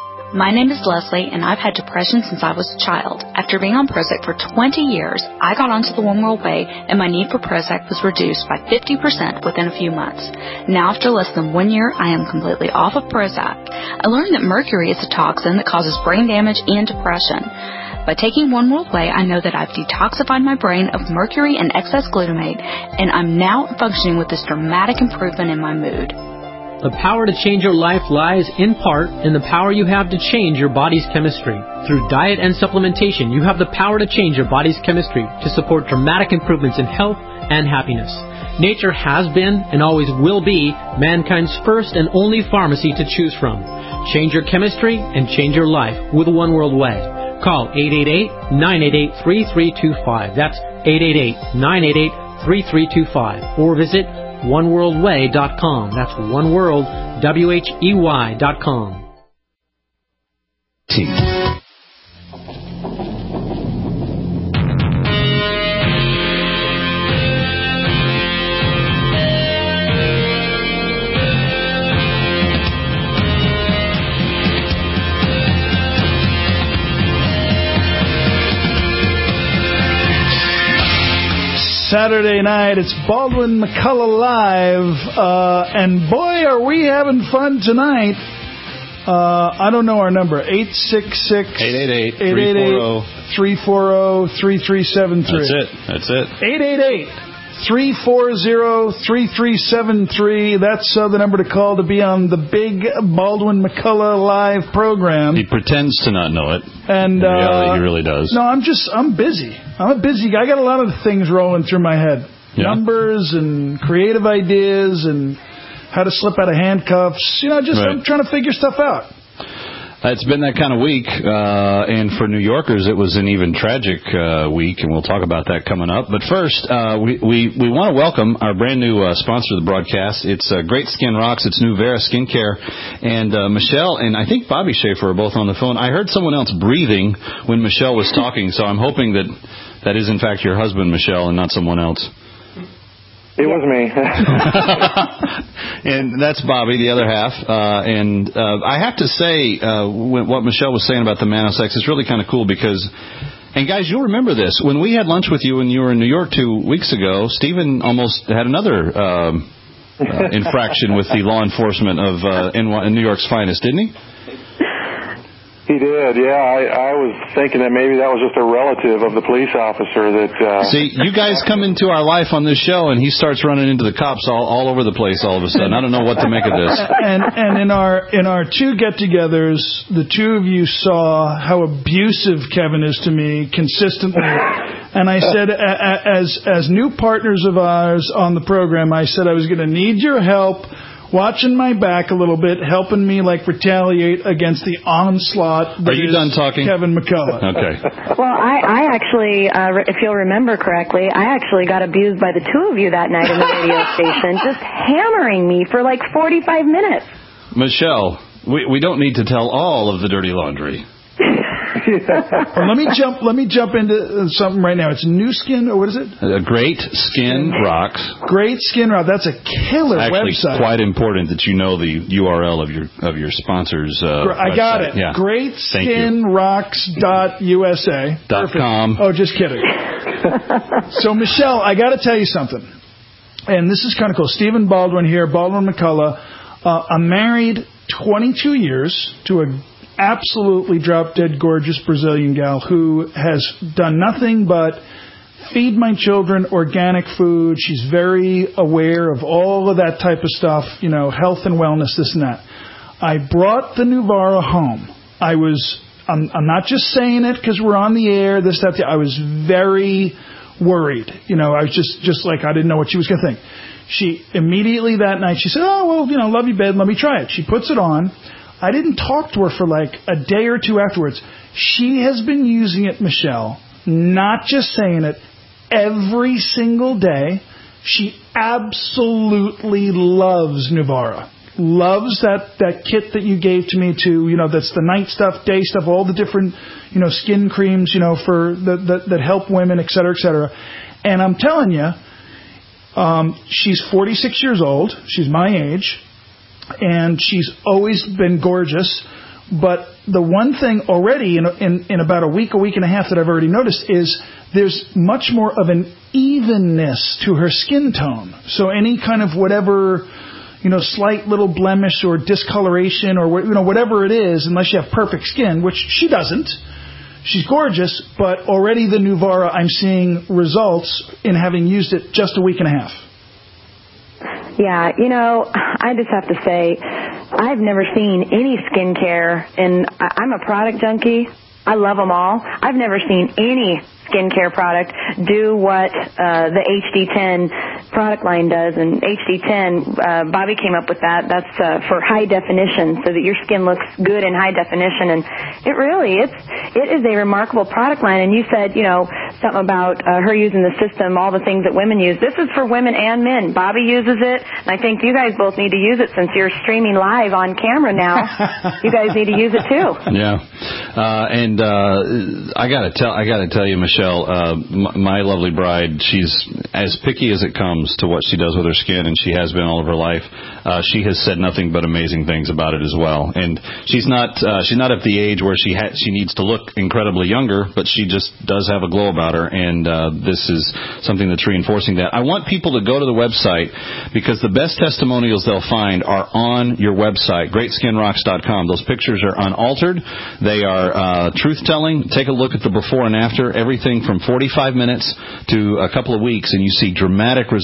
S16: My name is Leslie, and I've had depression since I was a child. After being on Prozac for twenty years, I got onto the One World Way, and my need for Prozac was reduced by fifty percent within a few months. Now, after less than one year, I am completely off of Prozac. I learned that mercury is a toxin that causes brain damage and depression. By taking One World Way, I know that I've detoxified my brain of mercury and excess glutamate, and I'm now functioning with this dramatic improvement in my mood.
S17: The power to change your life lies, in part, in the power you have to change your body's chemistry. Through diet and supplementation, you have the power to change your body's chemistry to support dramatic improvements in health and happiness. Nature has been, and always will be, mankind's first and only pharmacy to choose from. Change your chemistry and change your life with One World Way. Call eight eight eight, nine eight eight, three three two five. That's eight eight eight, nine eight eight, three three two five. Or visit one world way dot com. That's one world, W H E Y dot com.
S1: T.
S4: Saturday night, it's Baldwin McCullough Live, uh, and boy, are we having fun tonight. Uh, I don't know our number, eight six six,
S5: eight eight eight, three four zero,
S4: three four zero, three three seven three.
S5: That's it, that's it.
S4: eight eight eight, three four zero, three three seven three. That's uh, the number to call to be on the big Baldwin McCullough Live program.
S5: He pretends to not know it.
S4: And
S5: In reality,
S4: uh,
S5: he really does.
S4: No, I'm just, I'm busy. I'm a busy guy. I got a lot of things rolling through my head. Yeah. Numbers and creative ideas and how to slip out of handcuffs. You know, just right. I'm trying to figure stuff out.
S5: It's been that kind of week, uh, and for New Yorkers, it was an even tragic uh, week, and we'll talk about that coming up. But first, uh, we, we, we want to welcome our brand new uh, sponsor of the broadcast. It's uh, Great Skin Rocks. It's Nuvera Skincare. And uh, Michelle and I think Bobby Schaefer are both on the phone. I heard someone else breathing when Michelle was talking, so I'm hoping that that is, in fact, your husband, Michelle, and not someone else.
S18: It was me.
S5: And that's Bobby, the other half. Uh, and uh, I have to say, uh, what Michelle was saying about the Manosex is really kind of cool because, and guys, you'll remember this. When we had lunch with you when you were in New York two weeks ago, Stephen almost had another um, uh, infraction with the law enforcement of uh, in New York's finest, didn't he?
S18: He did, yeah. I, I was thinking that maybe that was just a relative of the police officer that... Uh,
S5: See, you guys come into our life on this show, and he starts running into the cops all, all over the place all of a sudden. I don't know what to make of this.
S4: And, and in our in our two get-togethers, the two of you saw how abusive Kevin is to me consistently. And I said, as, as new partners of ours on the program, I said I was going to need your help watching my back a little bit, helping me like retaliate against the onslaught that
S5: Are you
S4: is
S5: done talking?
S4: Kevin McCullough.
S5: Okay.
S11: Well, I, I actually, uh, if you'll remember correctly, I actually got abused by the two of you that night in the radio station, just hammering me for like forty-five minutes.
S5: Michelle, we, we don't need to tell all of the dirty laundry.
S4: Well, let me jump. Let me jump into something right now. It's New Skin, or what is it?
S5: Uh, Great Skin Rocks.
S4: Great Skin Rock. That's a killer
S5: it's actually
S4: website.
S5: Quite important that you know the U R L of your of your sponsors. Uh,
S4: I got
S5: website.
S4: it.
S5: Yeah.
S4: great skin rocks dot U S A.
S5: Dot com.
S4: Oh, just kidding. So, Michelle, I got to tell you something, and this is kind of cool. Stephen Baldwin here, Baldwin McCullough. Uh, I'm married twenty-two years to a absolutely drop-dead gorgeous Brazilian gal who has done nothing but feed my children organic food. She's very aware of all of that type of stuff, you know, health and wellness, this and that. I brought the Nuvara home. I was, I'm, I'm not just saying it because we're on the air, this, that, that. I was very worried. You know, I was just, just like, I didn't know what she was going to think. She immediately that night, she said, oh, well, you know, love you, babe, let me try it. She puts it on. I didn't talk to her for like a day or two afterwards. She has been using it, Michelle, not just saying it, every single day. She absolutely loves Nuvara. Loves that, that kit that you gave to me to, you know, that's the night stuff, day stuff, all the different, you know, skin creams, you know, for the, that, that help women, et cetera, et cetera. And I'm telling you, um, she's forty-six years old. She's my age. And she's always been gorgeous. But the one thing already in, in, in about a week, a week and a half that I've already noticed is there's much more of an evenness to her skin tone. So any kind of whatever, you know, slight little blemish or discoloration or, you know, whatever it is, unless you have perfect skin, which she doesn't. She's gorgeous, but already the Nuvara, I'm seeing results in having used it just a week and a half.
S11: Yeah, you know, I just have to say, I've never seen any skincare, and I'm a product junkie. I love them all. I've never seen any skincare product do what uh, the H D ten product line does. And H D ten, uh, Bobby came up with that. That's uh, for high definition, so that your skin looks good in high definition. And it really, it's it is a remarkable product line. And you said, you know, something about uh, her using the system, all the things that women use. This is for women and men. Bobby uses it, and I think you guys both need to use it since you're streaming live on camera now. You guys need to use it too.
S5: Yeah, uh, and uh, I gotta tell, I gotta tell you, Michelle. Michelle, uh, my, my lovely bride, she's as picky as it comes to what she does with her skin, and she has been all of her life. Uh, she has said nothing but amazing things about it as well. And she's not uh, she's not at the age where she ha- she needs to look incredibly younger, but she just does have a glow about her, and uh, this is something that's reinforcing that. I want people to go to the website because the best testimonials they'll find are on your website, great skin rocks dot com. Those pictures are unaltered. They are uh, truth-telling. Take a look at the before and after. Everything from forty-five minutes to a couple of weeks, and you see dramatic results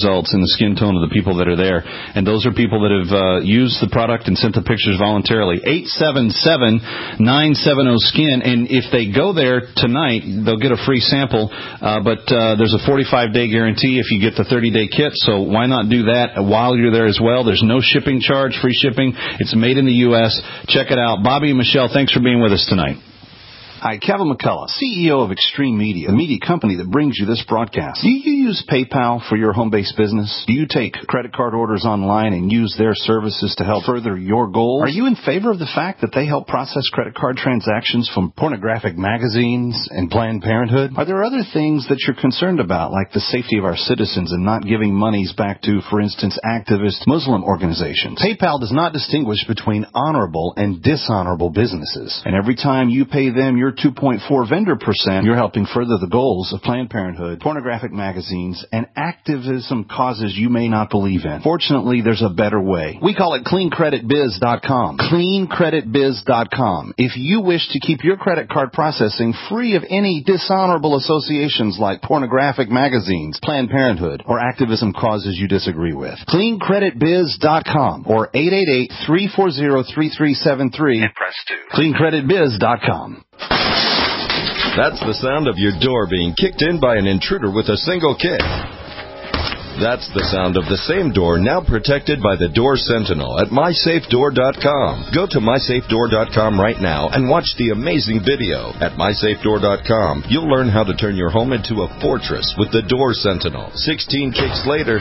S5: results in the skin tone of the people that are there. And those are people that have uh, used the product and sent the pictures voluntarily. eight seven seven, nine seven zero, skin. And if they go there tonight, they'll get a free sample. Uh, but uh, there's a forty-five day guarantee if you get the thirty day kit. So why not do that while you're there as well? There's no shipping charge, free shipping. It's made in the U S Check it out. Bobby and Michelle, thanks for being with us tonight.
S1: Hi, Kevin McCullough, C E O of Extreme Media, the media company that brings you this broadcast. Do you use PayPal for your home-based business? Do you take credit card orders online and use their services to help further your goals? Are you in favor of the fact that they help process credit card transactions from pornographic magazines and Planned Parenthood? Are there other things that you're concerned about, like the safety of our citizens and not giving monies back to, for instance, activist Muslim organizations? PayPal does not distinguish between honorable and dishonorable businesses. And every time you pay them your two point four vendor percent, you're helping further the goals of Planned Parenthood, pornographic magazines, and activism causes you may not believe in. Fortunately, there's a better way. We call it clean credit biz dot com. clean credit biz dot com. If you wish to keep your credit card processing free of any dishonorable associations like pornographic magazines, Planned Parenthood, or activism causes you disagree with, clean credit biz dot com or eight eight eight, three four zero, three three seven three and press two. clean credit biz dot com.
S19: That's the sound of your door being kicked in by an intruder with a single kick. That's the sound of the same door now protected by the Door Sentinel at my safe door dot com. Go to my safe door dot com right now and watch the amazing video. At my safe door dot com, you'll learn how to turn your home into a fortress with the Door Sentinel. sixteen kicks later,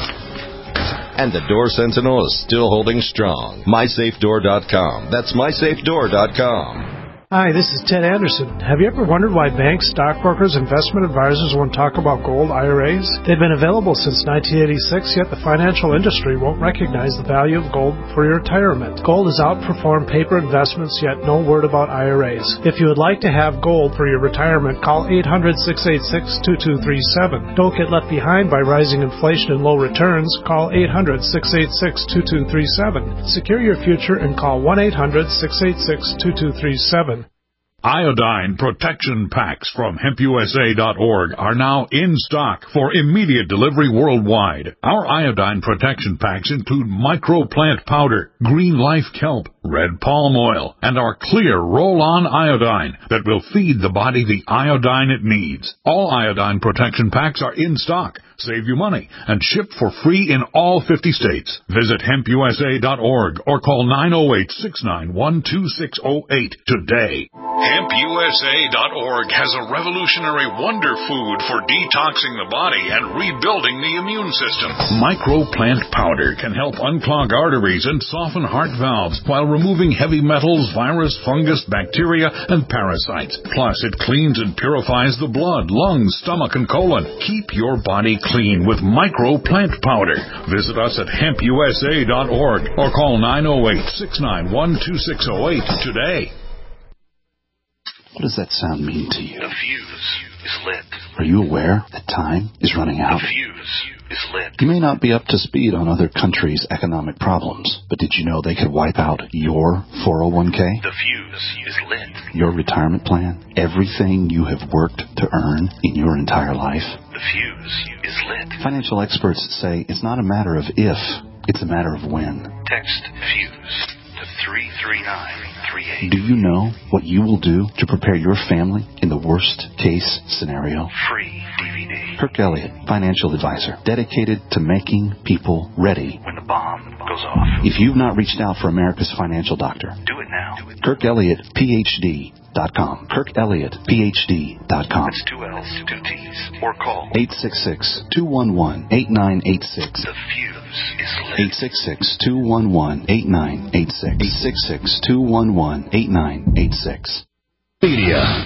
S19: and the Door Sentinel is still holding strong. my safe door dot com. That's my safe door dot com.
S7: Hi, this is Ted Anderson. Have you ever wondered why banks, stockbrokers, investment advisors won't talk about gold I R As? They've been available since nineteen eighty-six, yet the financial industry won't recognize the value of gold for your retirement. Gold has outperformed paper investments, yet no word about I R As. If you would like to have gold for your retirement, call eight hundred, six eight six, two two three seven. Don't get left behind by rising inflation and low returns. Call eight hundred, six eight six, two two three seven. Secure your future and call one eight hundred, six eight six, two two three seven.
S20: Iodine protection packs from hemp U S A dot org are now in stock for immediate delivery worldwide. Our iodine protection packs include microplant powder, green life kelp, red palm oil, and our clear roll-on iodine that will feed the body the iodine it needs. All iodine protection packs are in stock. Save you money and shipped for free in all fifty states. Visit hemp U S A dot org or call nine oh eight, six nine one, two six oh eight today.
S10: hemp U S A dot org has a revolutionary wonder food for detoxing the body and rebuilding the immune system.
S20: Microplant powder can help unclog arteries and soften heart valves while removing heavy metals, virus, fungus, bacteria, and parasites. Plus, it cleans and purifies the blood, lungs, stomach, and colon. Keep your body clean with Microplant powder. Visit us at hemp U S A dot org or call nine oh eight, six nine one, two six oh eight today.
S1: What does that sound mean to you?
S10: The fuse is lit.
S1: Are you aware that time is running out?
S10: The fuse is lit.
S1: You may not be up to speed on other countries' economic problems, but did you know they could wipe out your four oh one k?
S10: The fuse is lit.
S1: Your retirement plan? Everything you have worked to earn in your entire life?
S10: The fuse is lit.
S1: Financial experts say it's not a matter of if, it's a matter of when.
S10: Text FUSE to three three nine three eight.
S1: Do you know what you will do to prepare your family in the worst case scenario?
S10: Free D V D.
S1: Kirk Elliott, financial advisor, dedicated to making people ready
S10: when the bomb goes off.
S1: If you've not reached out for America's financial doctor,
S10: do it now.
S1: Kirk Elliott, P H D dot com. Kirk Elliott, P H D dot com.
S10: It's two L's, two T's. Or call
S1: eight six six, two one one, eight nine eight six.
S10: The fuse is lit.
S1: eight six six, two one one, eight nine eight six. eight six six, two one one, eight nine eight six.
S12: Media.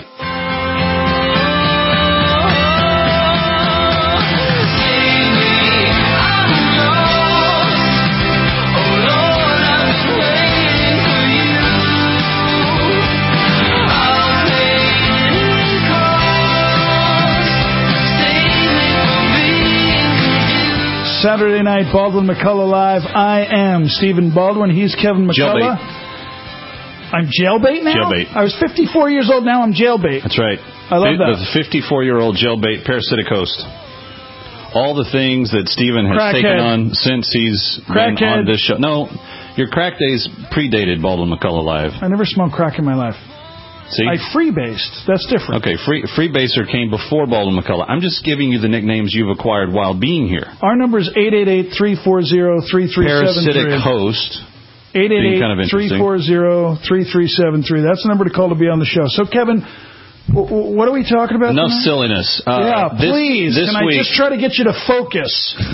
S4: Saturday night, Baldwin McCullough Live. I am Stephen Baldwin. He's Kevin McCullough.
S5: Jailbait.
S4: I'm jailbait now?
S5: Jailbait.
S4: I was fifty-four years old. Now I'm jailbait.
S5: That's right.
S4: I love that.
S5: The fifty-four-year-old jailbait parasitic host. all the things that Stephen has
S4: Crackhead.
S5: taken on since he's
S4: Crackhead.
S5: been on this show. No, your crack days predated Baldwin McCullough Live.
S4: I never smoked crack in my life.
S5: See?
S4: I freebased. That's different.
S5: Okay, free freebaser came before Baldwin McCullough. I'm just giving you the nicknames you've acquired while being here.
S4: Our number is eight eight eight, three four zero, three three seven three.
S5: Parasitic host.
S4: eight eight
S5: kind of
S4: eight, three four zero, three three seven three. That's the number to call to be on the show. So, Kevin, w- w- what are we talking about
S5: Enough
S4: tonight?
S5: silliness. Uh,
S4: yeah,
S5: this,
S4: please.
S5: This
S4: Can
S5: week,
S4: I just try to get you to focus?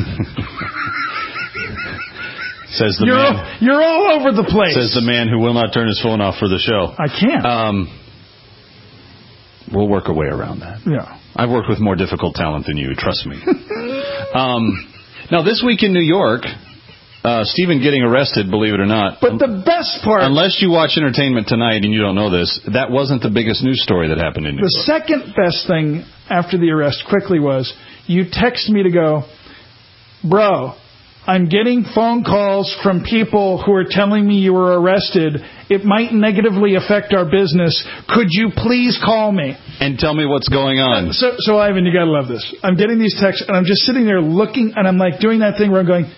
S5: says the
S4: you're,
S5: man.
S4: all, you're all over the place.
S5: Says the man who will not turn his phone off for the show.
S4: I can't.
S5: Um, we'll work our way around that.
S4: Yeah.
S5: I've worked with more difficult talent than you, trust me. um, now, this week in New York, uh, Stephen getting arrested, believe it or not.
S4: But the best part...
S5: Unless you watch Entertainment Tonight and you don't know this, that wasn't the biggest news story that happened in New
S4: The
S5: York.
S4: second best thing after the arrest quickly was you text me to go, bro, I'm getting phone calls from people who are telling me you were arrested. It might negatively affect our business. Could you please call me?
S5: And tell me what's going on.
S4: So, so Ivan, you got to love this. I'm getting these texts, and I'm just sitting there looking, and I'm like doing that thing where I'm going...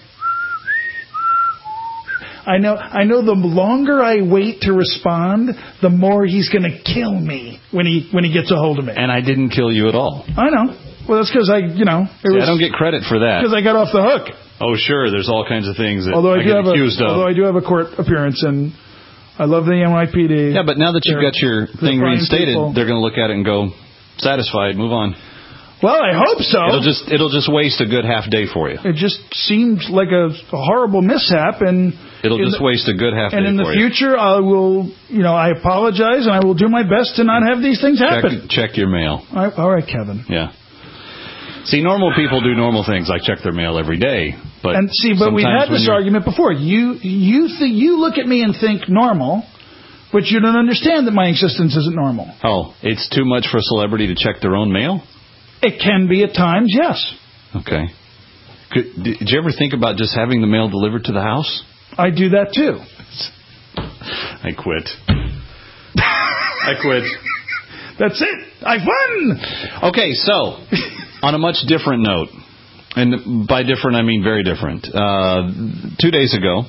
S4: I know I know the longer I wait to respond, the more he's going to kill me when he when he gets a hold of me.
S5: And I didn't kill you at all.
S4: I know. Well, that's because I, you know... It
S5: See,
S4: was
S5: I don't get credit for that.
S4: Because I got off the hook.
S5: Oh, sure. There's all kinds of things that
S4: although I,
S5: I
S4: do
S5: get
S4: have
S5: accused
S4: a,
S5: of.
S4: Although I do have a court appearance, and I love the N Y P D.
S5: Yeah, but now that you've
S4: They're-
S5: got your
S4: they're
S5: thing
S4: fine
S5: reinstated,
S4: people.
S5: they're going to look at it and go, satisfied, move on.
S4: Well, I hope so.
S5: It'll just it'll just waste a good half day for you.
S4: It just seemed like a, a horrible mishap, and
S5: It'll
S4: in
S5: just
S4: the,
S5: waste a good half
S4: And
S5: day
S4: in the
S5: for you.
S4: future, I will, you know, I apologize, and I will do my best to not have these things happen.
S5: Check, check your mail.
S4: All right, all right, Kevin.
S5: Yeah. See, normal people do normal things like check their mail every day. But
S4: And see, but we've
S5: sometimes
S4: had
S5: when
S4: this
S5: you're-
S4: argument before. You you th- you look at me and think normal, but you don't understand that my existence isn't normal.
S5: Oh, it's too much for a celebrity to check their own mail?
S4: It can be at times, yes.
S5: Okay. Could, did you ever think about just having the mail delivered to the house?
S4: I do that too.
S5: I quit. I quit.
S4: That's it. I won.
S5: Okay, so on a much different note, and by different I mean very different. Uh, two days ago,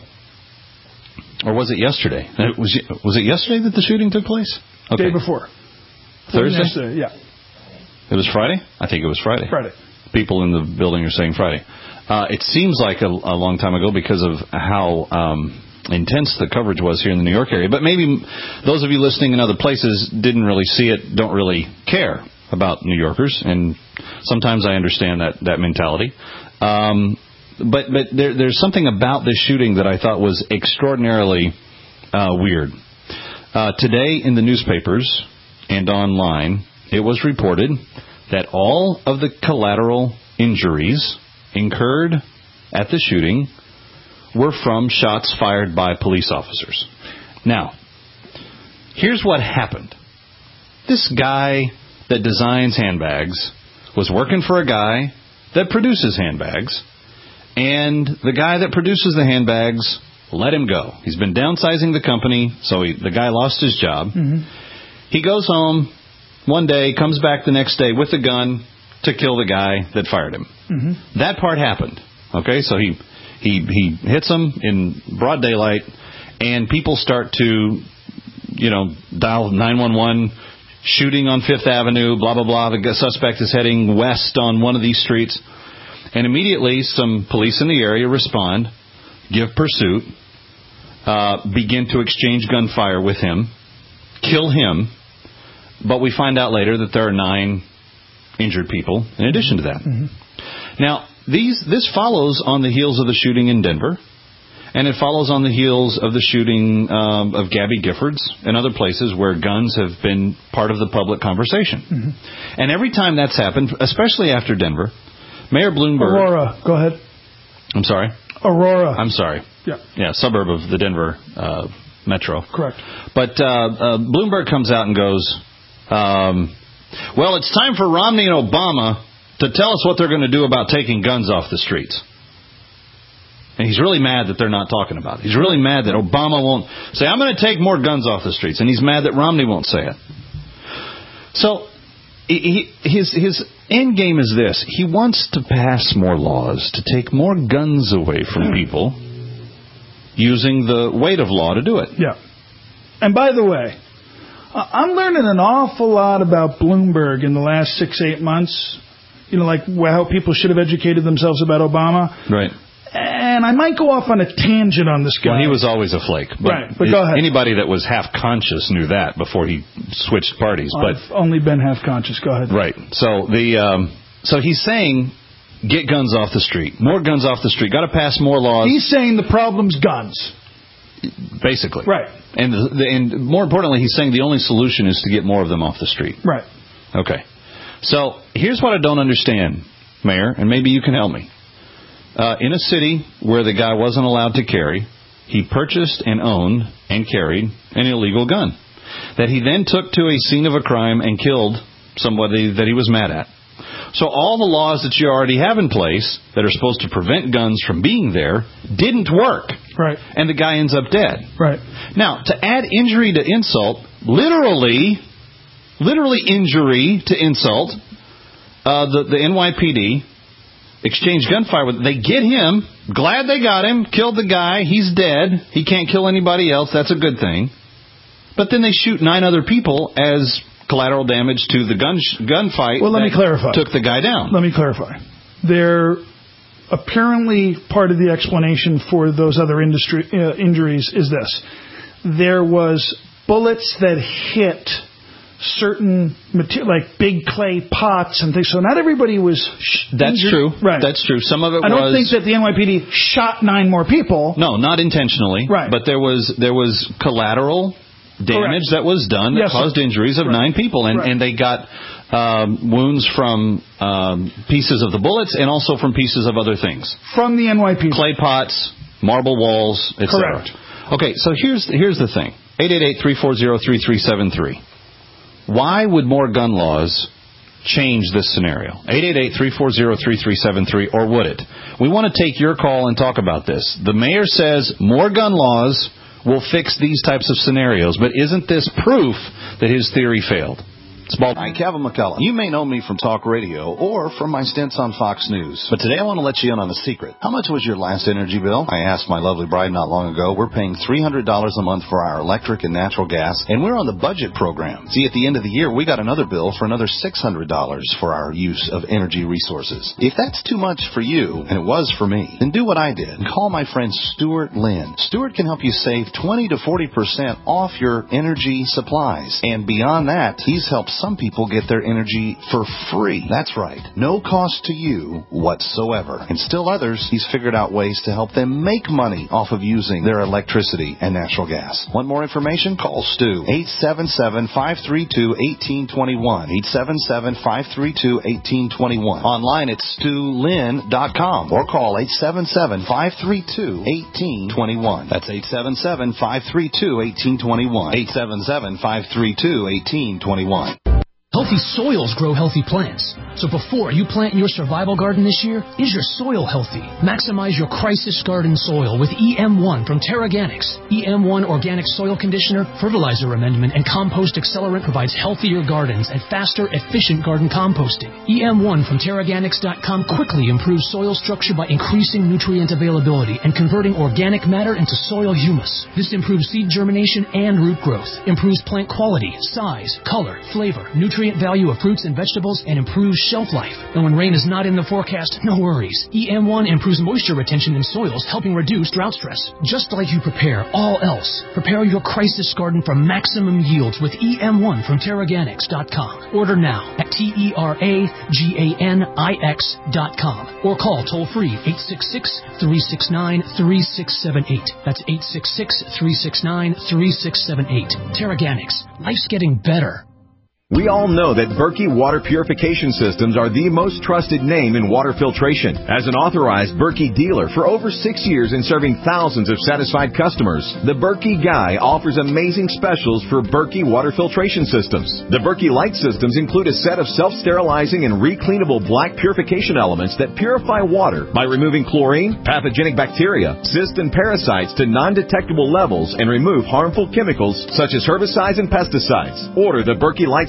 S5: or was it yesterday? Uh, Was it, was it yesterday that the shooting took place? Okay.
S4: Day before.
S5: Thursday?
S4: Yesterday, yeah.
S5: It was Friday? I think it was Friday.
S4: Friday.
S5: People in the building are saying Friday. Uh, it seems like a, a long time ago because of how um, intense the coverage was here in the New York area. But maybe those of you listening in other places didn't really see it, don't really care about New Yorkers. And sometimes I understand that, that mentality. Um, but but there, there's something about this shooting that I thought was extraordinarily uh, weird. Uh, today in the newspapers and online, it was reported that all of the collateral injuries incurred at the shooting were from shots fired by police officers. Now, here's what happened. This guy that designs handbags was working for a guy that produces handbags, and the guy that produces the handbags let him go. He's been downsizing the company, so he, the guy lost his job.
S4: Mm-hmm.
S5: He goes home one day, comes back the next day with a gun to kill the guy that fired him.
S4: Mm-hmm.
S5: That part happened. Okay, so he he he hits him in broad daylight, and people start to, you know, dial nine one one, shooting on Fifth Avenue, blah, blah, blah. The suspect is heading west on one of these streets. And immediately some police in the area respond, give pursuit, uh, begin to exchange gunfire with him, kill him. But we find out later that there are nine injured people in addition to that.
S4: Mm-hmm.
S5: Now, these this follows on the heels of the shooting in Denver, and it follows on the heels of the shooting um, of Gabby Giffords and other places where guns have been part of the public conversation.
S4: Mm-hmm.
S5: And every time that's happened, especially after Denver, Mayor Bloomberg...
S4: Aurora, go ahead.
S5: I'm sorry?
S4: Aurora.
S5: I'm sorry.
S4: Yeah.
S5: Yeah, suburb of the Denver uh, metro.
S4: Correct.
S5: But uh, uh, Bloomberg comes out and goes, um, well, it's time for Romney and Obama to tell us what they're going to do about taking guns off the streets. And he's really mad that they're not talking about it. He's really mad that Obama won't say, I'm going to take more guns off the streets. And he's mad that Romney won't say it. So he, his his end game is this. He wants to pass more laws to take more guns away from people using the weight of law to do it.
S4: Yeah. And by the way, I'm learning an awful lot about Bloomberg in the last six, eight months. You know, like how people should have educated themselves about Obama.
S5: Right.
S4: And I might go off on a tangent on this guy.
S5: Well, he was always a flake. But
S4: right, but go ahead.
S5: Anybody that was half-conscious knew that before he switched parties. But
S4: I've only been half-conscious. Go ahead.
S5: Right. So the um, so he's saying, get guns off the street. More guns off the street. Got to pass more laws.
S4: He's saying the problem's guns.
S5: Basically.
S4: Right.
S5: And, the, the, and more importantly, he's saying the only solution is to get more of them off the street.
S4: Right.
S5: Okay. So here's what I don't understand, Mayor, and maybe you can help me. Uh, in a city where the guy wasn't allowed to carry, he purchased and owned and carried an illegal gun that he then took to a scene of a crime and killed somebody that he was mad at. So all the laws that you already have in place that are supposed to prevent guns from being there didn't work.
S4: Right.
S5: And the guy ends up dead.
S4: Right.
S5: Now, to add injury to insult, literally, literally injury to insult, uh, the, the N Y P D exchange gunfire with. They get him. Glad they got him. Killed the guy. He's dead. He can't kill anybody else. That's a good thing. But then they shoot nine other people as collateral damage to the gun sh- gunfight.
S4: Well, let me clarify.
S5: Took the guy down.
S4: Let me clarify. They're apparently part of the explanation for those other industry uh, injuries is this: there was bullets that hit certain material, like big clay pots and things. So not everybody was sh-
S5: That's
S4: injured.
S5: true.
S4: Right.
S5: That's true. Some of it
S4: I
S5: was...
S4: don't think that the N Y P D shot nine more people.
S5: No, not intentionally.
S4: Right.
S5: But there was there was collateral damage
S4: Correct.
S5: that was done that
S4: Yes,
S5: caused
S4: sir.
S5: injuries of
S4: Right.
S5: nine people. And,
S4: Right.
S5: and they got um, wounds from um, pieces of the bullets and also from pieces of other things.
S4: From the N Y P D.
S5: Clay pots, marble walls, et cetera.
S4: Correct.
S5: Okay, so here's here's the thing. eight eight eight, three four zero, three three seven three. Why would more gun laws change this scenario? eight eight eight, three four zero, three three seven three, or would it? We want to take your call and talk about this. The mayor says more gun laws will fix these types of scenarios, but isn't this proof that his theory failed? It's Bald.
S1: Hi, Kevin McCullough. You may know me from talk radio or from my stints on Fox News. But today I want to let you in on a secret. How much was your last energy bill? I asked my lovely bride not long ago. We're paying three hundred dollars a month for our electric and natural gas, and we're on the budget program. See, at the end of the year, we got another bill for another six hundred dollars for our use of energy resources. If that's too much for you, and it was for me, then do what I did and call my friend Stuart Lynn. Stuart can help you save twenty to forty percent off your energy supplies. And beyond that, he's helped some people get their energy for free. That's right. No cost to you whatsoever. And still others, he's figured out ways to help them make money off of using their electricity and natural gas. Want more information? Call Stu. eight seven seven, five three two, one eight two one. eight seven seven, five three two, one eight two one. Online at stu lynn dot com or call eight seven seven, five three two, one eight two one. That's eight seven seven, five three two, one eight two one. eight seven seven, five three two, one eight two one.
S14: Healthy soils grow healthy plants. So before you plant your survival garden this year, is your soil healthy? Maximize your crisis garden soil with E M one from TerraGanix. E M one Organic Soil Conditioner, Fertilizer Amendment, and Compost Accelerant provides healthier gardens and faster, efficient garden composting. E M one from Terraganix dot com quickly improves soil structure by increasing nutrient availability and converting organic matter into soil humus. This improves seed germination and root growth, improves plant quality, size, color, flavor, nutrient value of fruits and vegetables, and improves shelf life. And when rain is not in the forecast, no worries. E M one improves moisture retention in soils, helping reduce drought stress. Just like you prepare all else, prepare your crisis garden for maximum yields with E M one from Terraganix dot com. Order now at T E R A G A N I X dot com or call toll-free eight six six, three six nine, three six seven eight. That's eight six six, three six nine, three six seven eight. Terraganix. Life's getting better.
S21: We all know that Berkey Water Purification Systems are the most trusted name in water filtration. As an authorized Berkey dealer for over six years and serving thousands of satisfied customers, the Berkey Guy offers amazing specials for Berkey Water Filtration Systems. The Berkey Light Systems include a set of self-sterilizing and recleanable black purification elements that purify water by removing chlorine, pathogenic bacteria, cysts, and parasites to non-detectable levels and remove harmful chemicals such as herbicides and pesticides. Order the Berkey Light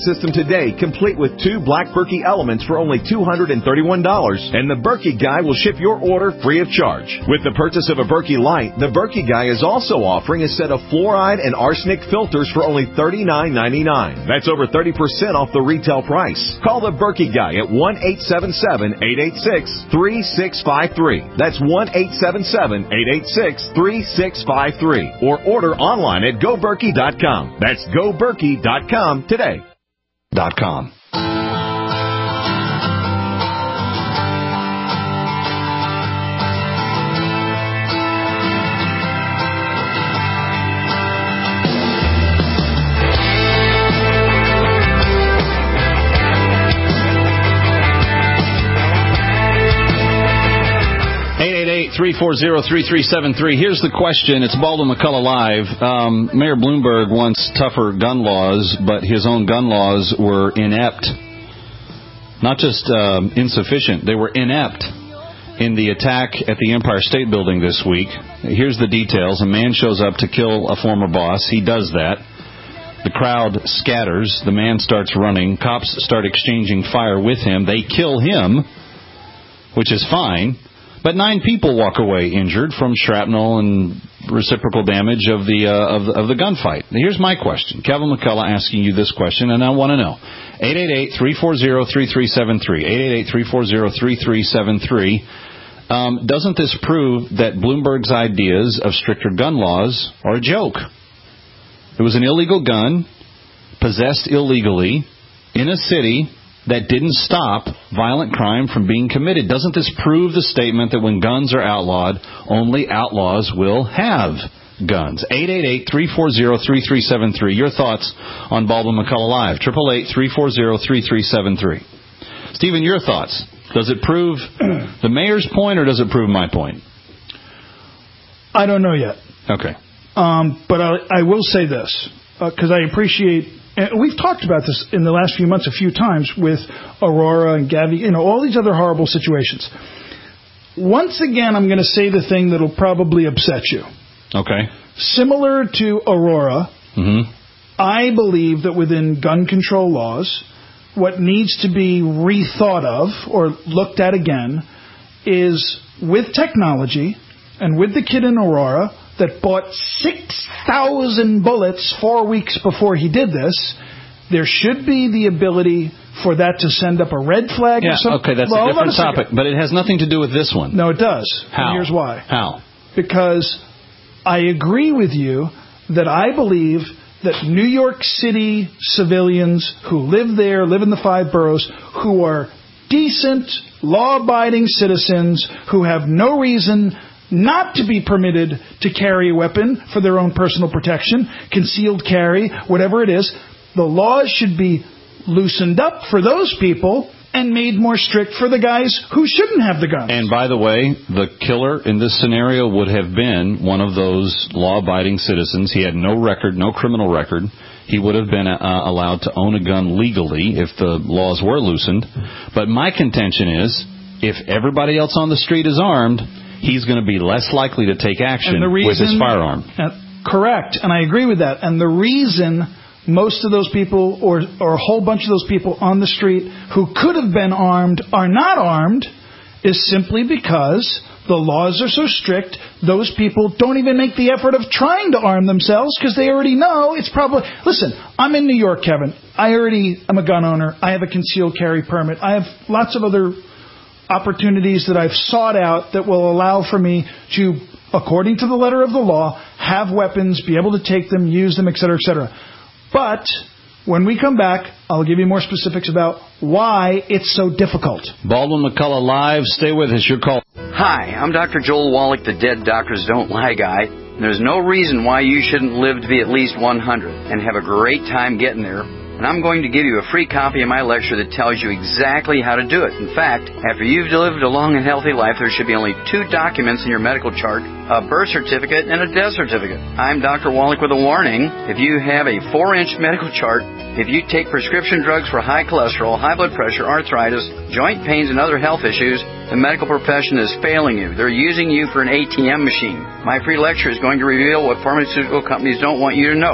S21: system today, complete with two Black Berkey elements for only two hundred thirty-one dollars, and the Berkey Guy will ship your order free of charge. With the purchase of a Berkey Light, the Berkey Guy is also offering a set of fluoride and arsenic filters for only thirty-nine ninety-nine. That's over thirty percent off the retail price. Call the Berkey Guy at one eight seven seven, eight eight six, three six five three. That's one eight seven seven, eight eight six, three six five three. Or order online at go berkey dot com. That's go berkey dot com today.
S1: Dot com.
S5: three four zero, three three seven three. Here's the question. It's Baldwin McCullough Live. Um, Mayor Bloomberg wants tougher gun laws, but his own gun laws were inept. Not just um, insufficient, they were inept in the attack at the Empire State Building this week. Here's the details. A man shows up to kill a former boss. He does that. The crowd scatters. The man starts running. Cops start exchanging fire with him. They kill him, which is fine. But nine people walk away injured from shrapnel and reciprocal damage of the uh, of, the, of the gunfight. Here's my question. Kevin McCullough asking you this question, and I want to know. eight eight eight, three four zero, three three seven three. eight eight eight, three four zero, three three seven three. Um, doesn't this prove that Bloomberg's ideas of stricter gun laws are a joke? It was an illegal gun, possessed illegally, in a city that didn't stop violent crime from being committed. Doesn't this prove the statement that when guns are outlawed, only outlaws will have guns? eight eight eight, three four zero, three three seven three. Your thoughts on Baldwin McCullough Live. eight eight eight, three four zero, three three seven three. Stephen, your thoughts. Does it prove the mayor's point or does it prove my point?
S4: I don't know yet.
S5: Okay.
S4: Um, but I, I will say this, because uh, I appreciate... And we've talked about this in the last few months a few times with Aurora and Gavi, you know, all these other horrible situations. Once again, I'm going to say the thing that'll probably upset you.
S5: Okay.
S4: Similar to Aurora,
S5: mm-hmm.
S4: I believe that within gun control laws, what needs to be rethought of or looked at again is with technology and with the kid in Aurora that bought six thousand bullets four weeks before he did this, there should be the ability for that to send up a red flag
S5: yeah,
S4: or something.
S5: Okay, that's
S4: well,
S5: a different a topic, but it has nothing to do with this one.
S4: No, it does.
S5: How?
S4: And here's why.
S5: How?
S4: Because I agree with you that I believe that New York City civilians who live there, live in the five boroughs, who are decent, law-abiding citizens who have no reason not to be permitted to carry a weapon for their own personal protection, concealed carry, whatever it is, the laws should be loosened up for those people and made more strict for the guys who shouldn't have the guns.
S5: And by the way, the killer in this scenario would have been one of those law-abiding citizens. He had no record, no criminal record. He would have been uh, allowed to own a gun legally if the laws were loosened. But my contention is, if everybody else on the street is armed, he's going to be less likely to take action reason, with his firearm.
S4: Uh, correct, and I agree with that. And the reason most of those people, or, or a whole bunch of those people on the street who could have been armed are not armed is simply because the laws are so strict, those people don't even make the effort of trying to arm themselves because they already know it's probably... Listen, I'm in New York, Kevin. I already am a gun owner. I have a concealed carry permit. I have lots of other opportunities that I've sought out that will allow for me to, according to the letter of the law, have weapons, be able to take them, use them, et cetera, et cetera. But when we come back, I'll give you more specifics about why it's so difficult.
S5: Baldwin McCullough Live. Stay with us. Your call.
S3: Hi, I'm Doctor Joel Wallach, the Dead Doctors Don't Lie guy. There's no reason why you shouldn't live to be at least one hundred and have a great time getting there. And I'm going to give you a free copy of my lecture that tells you exactly how to do it. In fact, after you've lived a long and healthy life, there should be only two documents in your medical chart, a birth certificate and a death certificate. I'm Doctor Wallach with a warning. If you have a four-inch medical chart, if you take prescription drugs for high cholesterol, high blood pressure, arthritis, joint pains, and other health issues, the medical profession is failing you. They're using you for an A T M machine. My free lecture is going to reveal what pharmaceutical companies don't want you to know.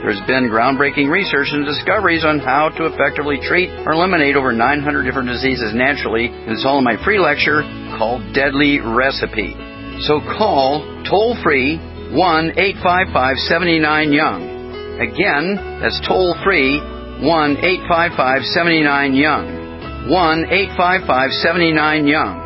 S3: There's been groundbreaking research and discoveries on how to effectively treat or eliminate over nine hundred different diseases naturally, and it's all in my free lecture called Deadly Recipe. So call toll-free one eight five five, seven nine, young. Again, that's toll-free one eight five five, seven nine, young. one eight five five, seven nine, young.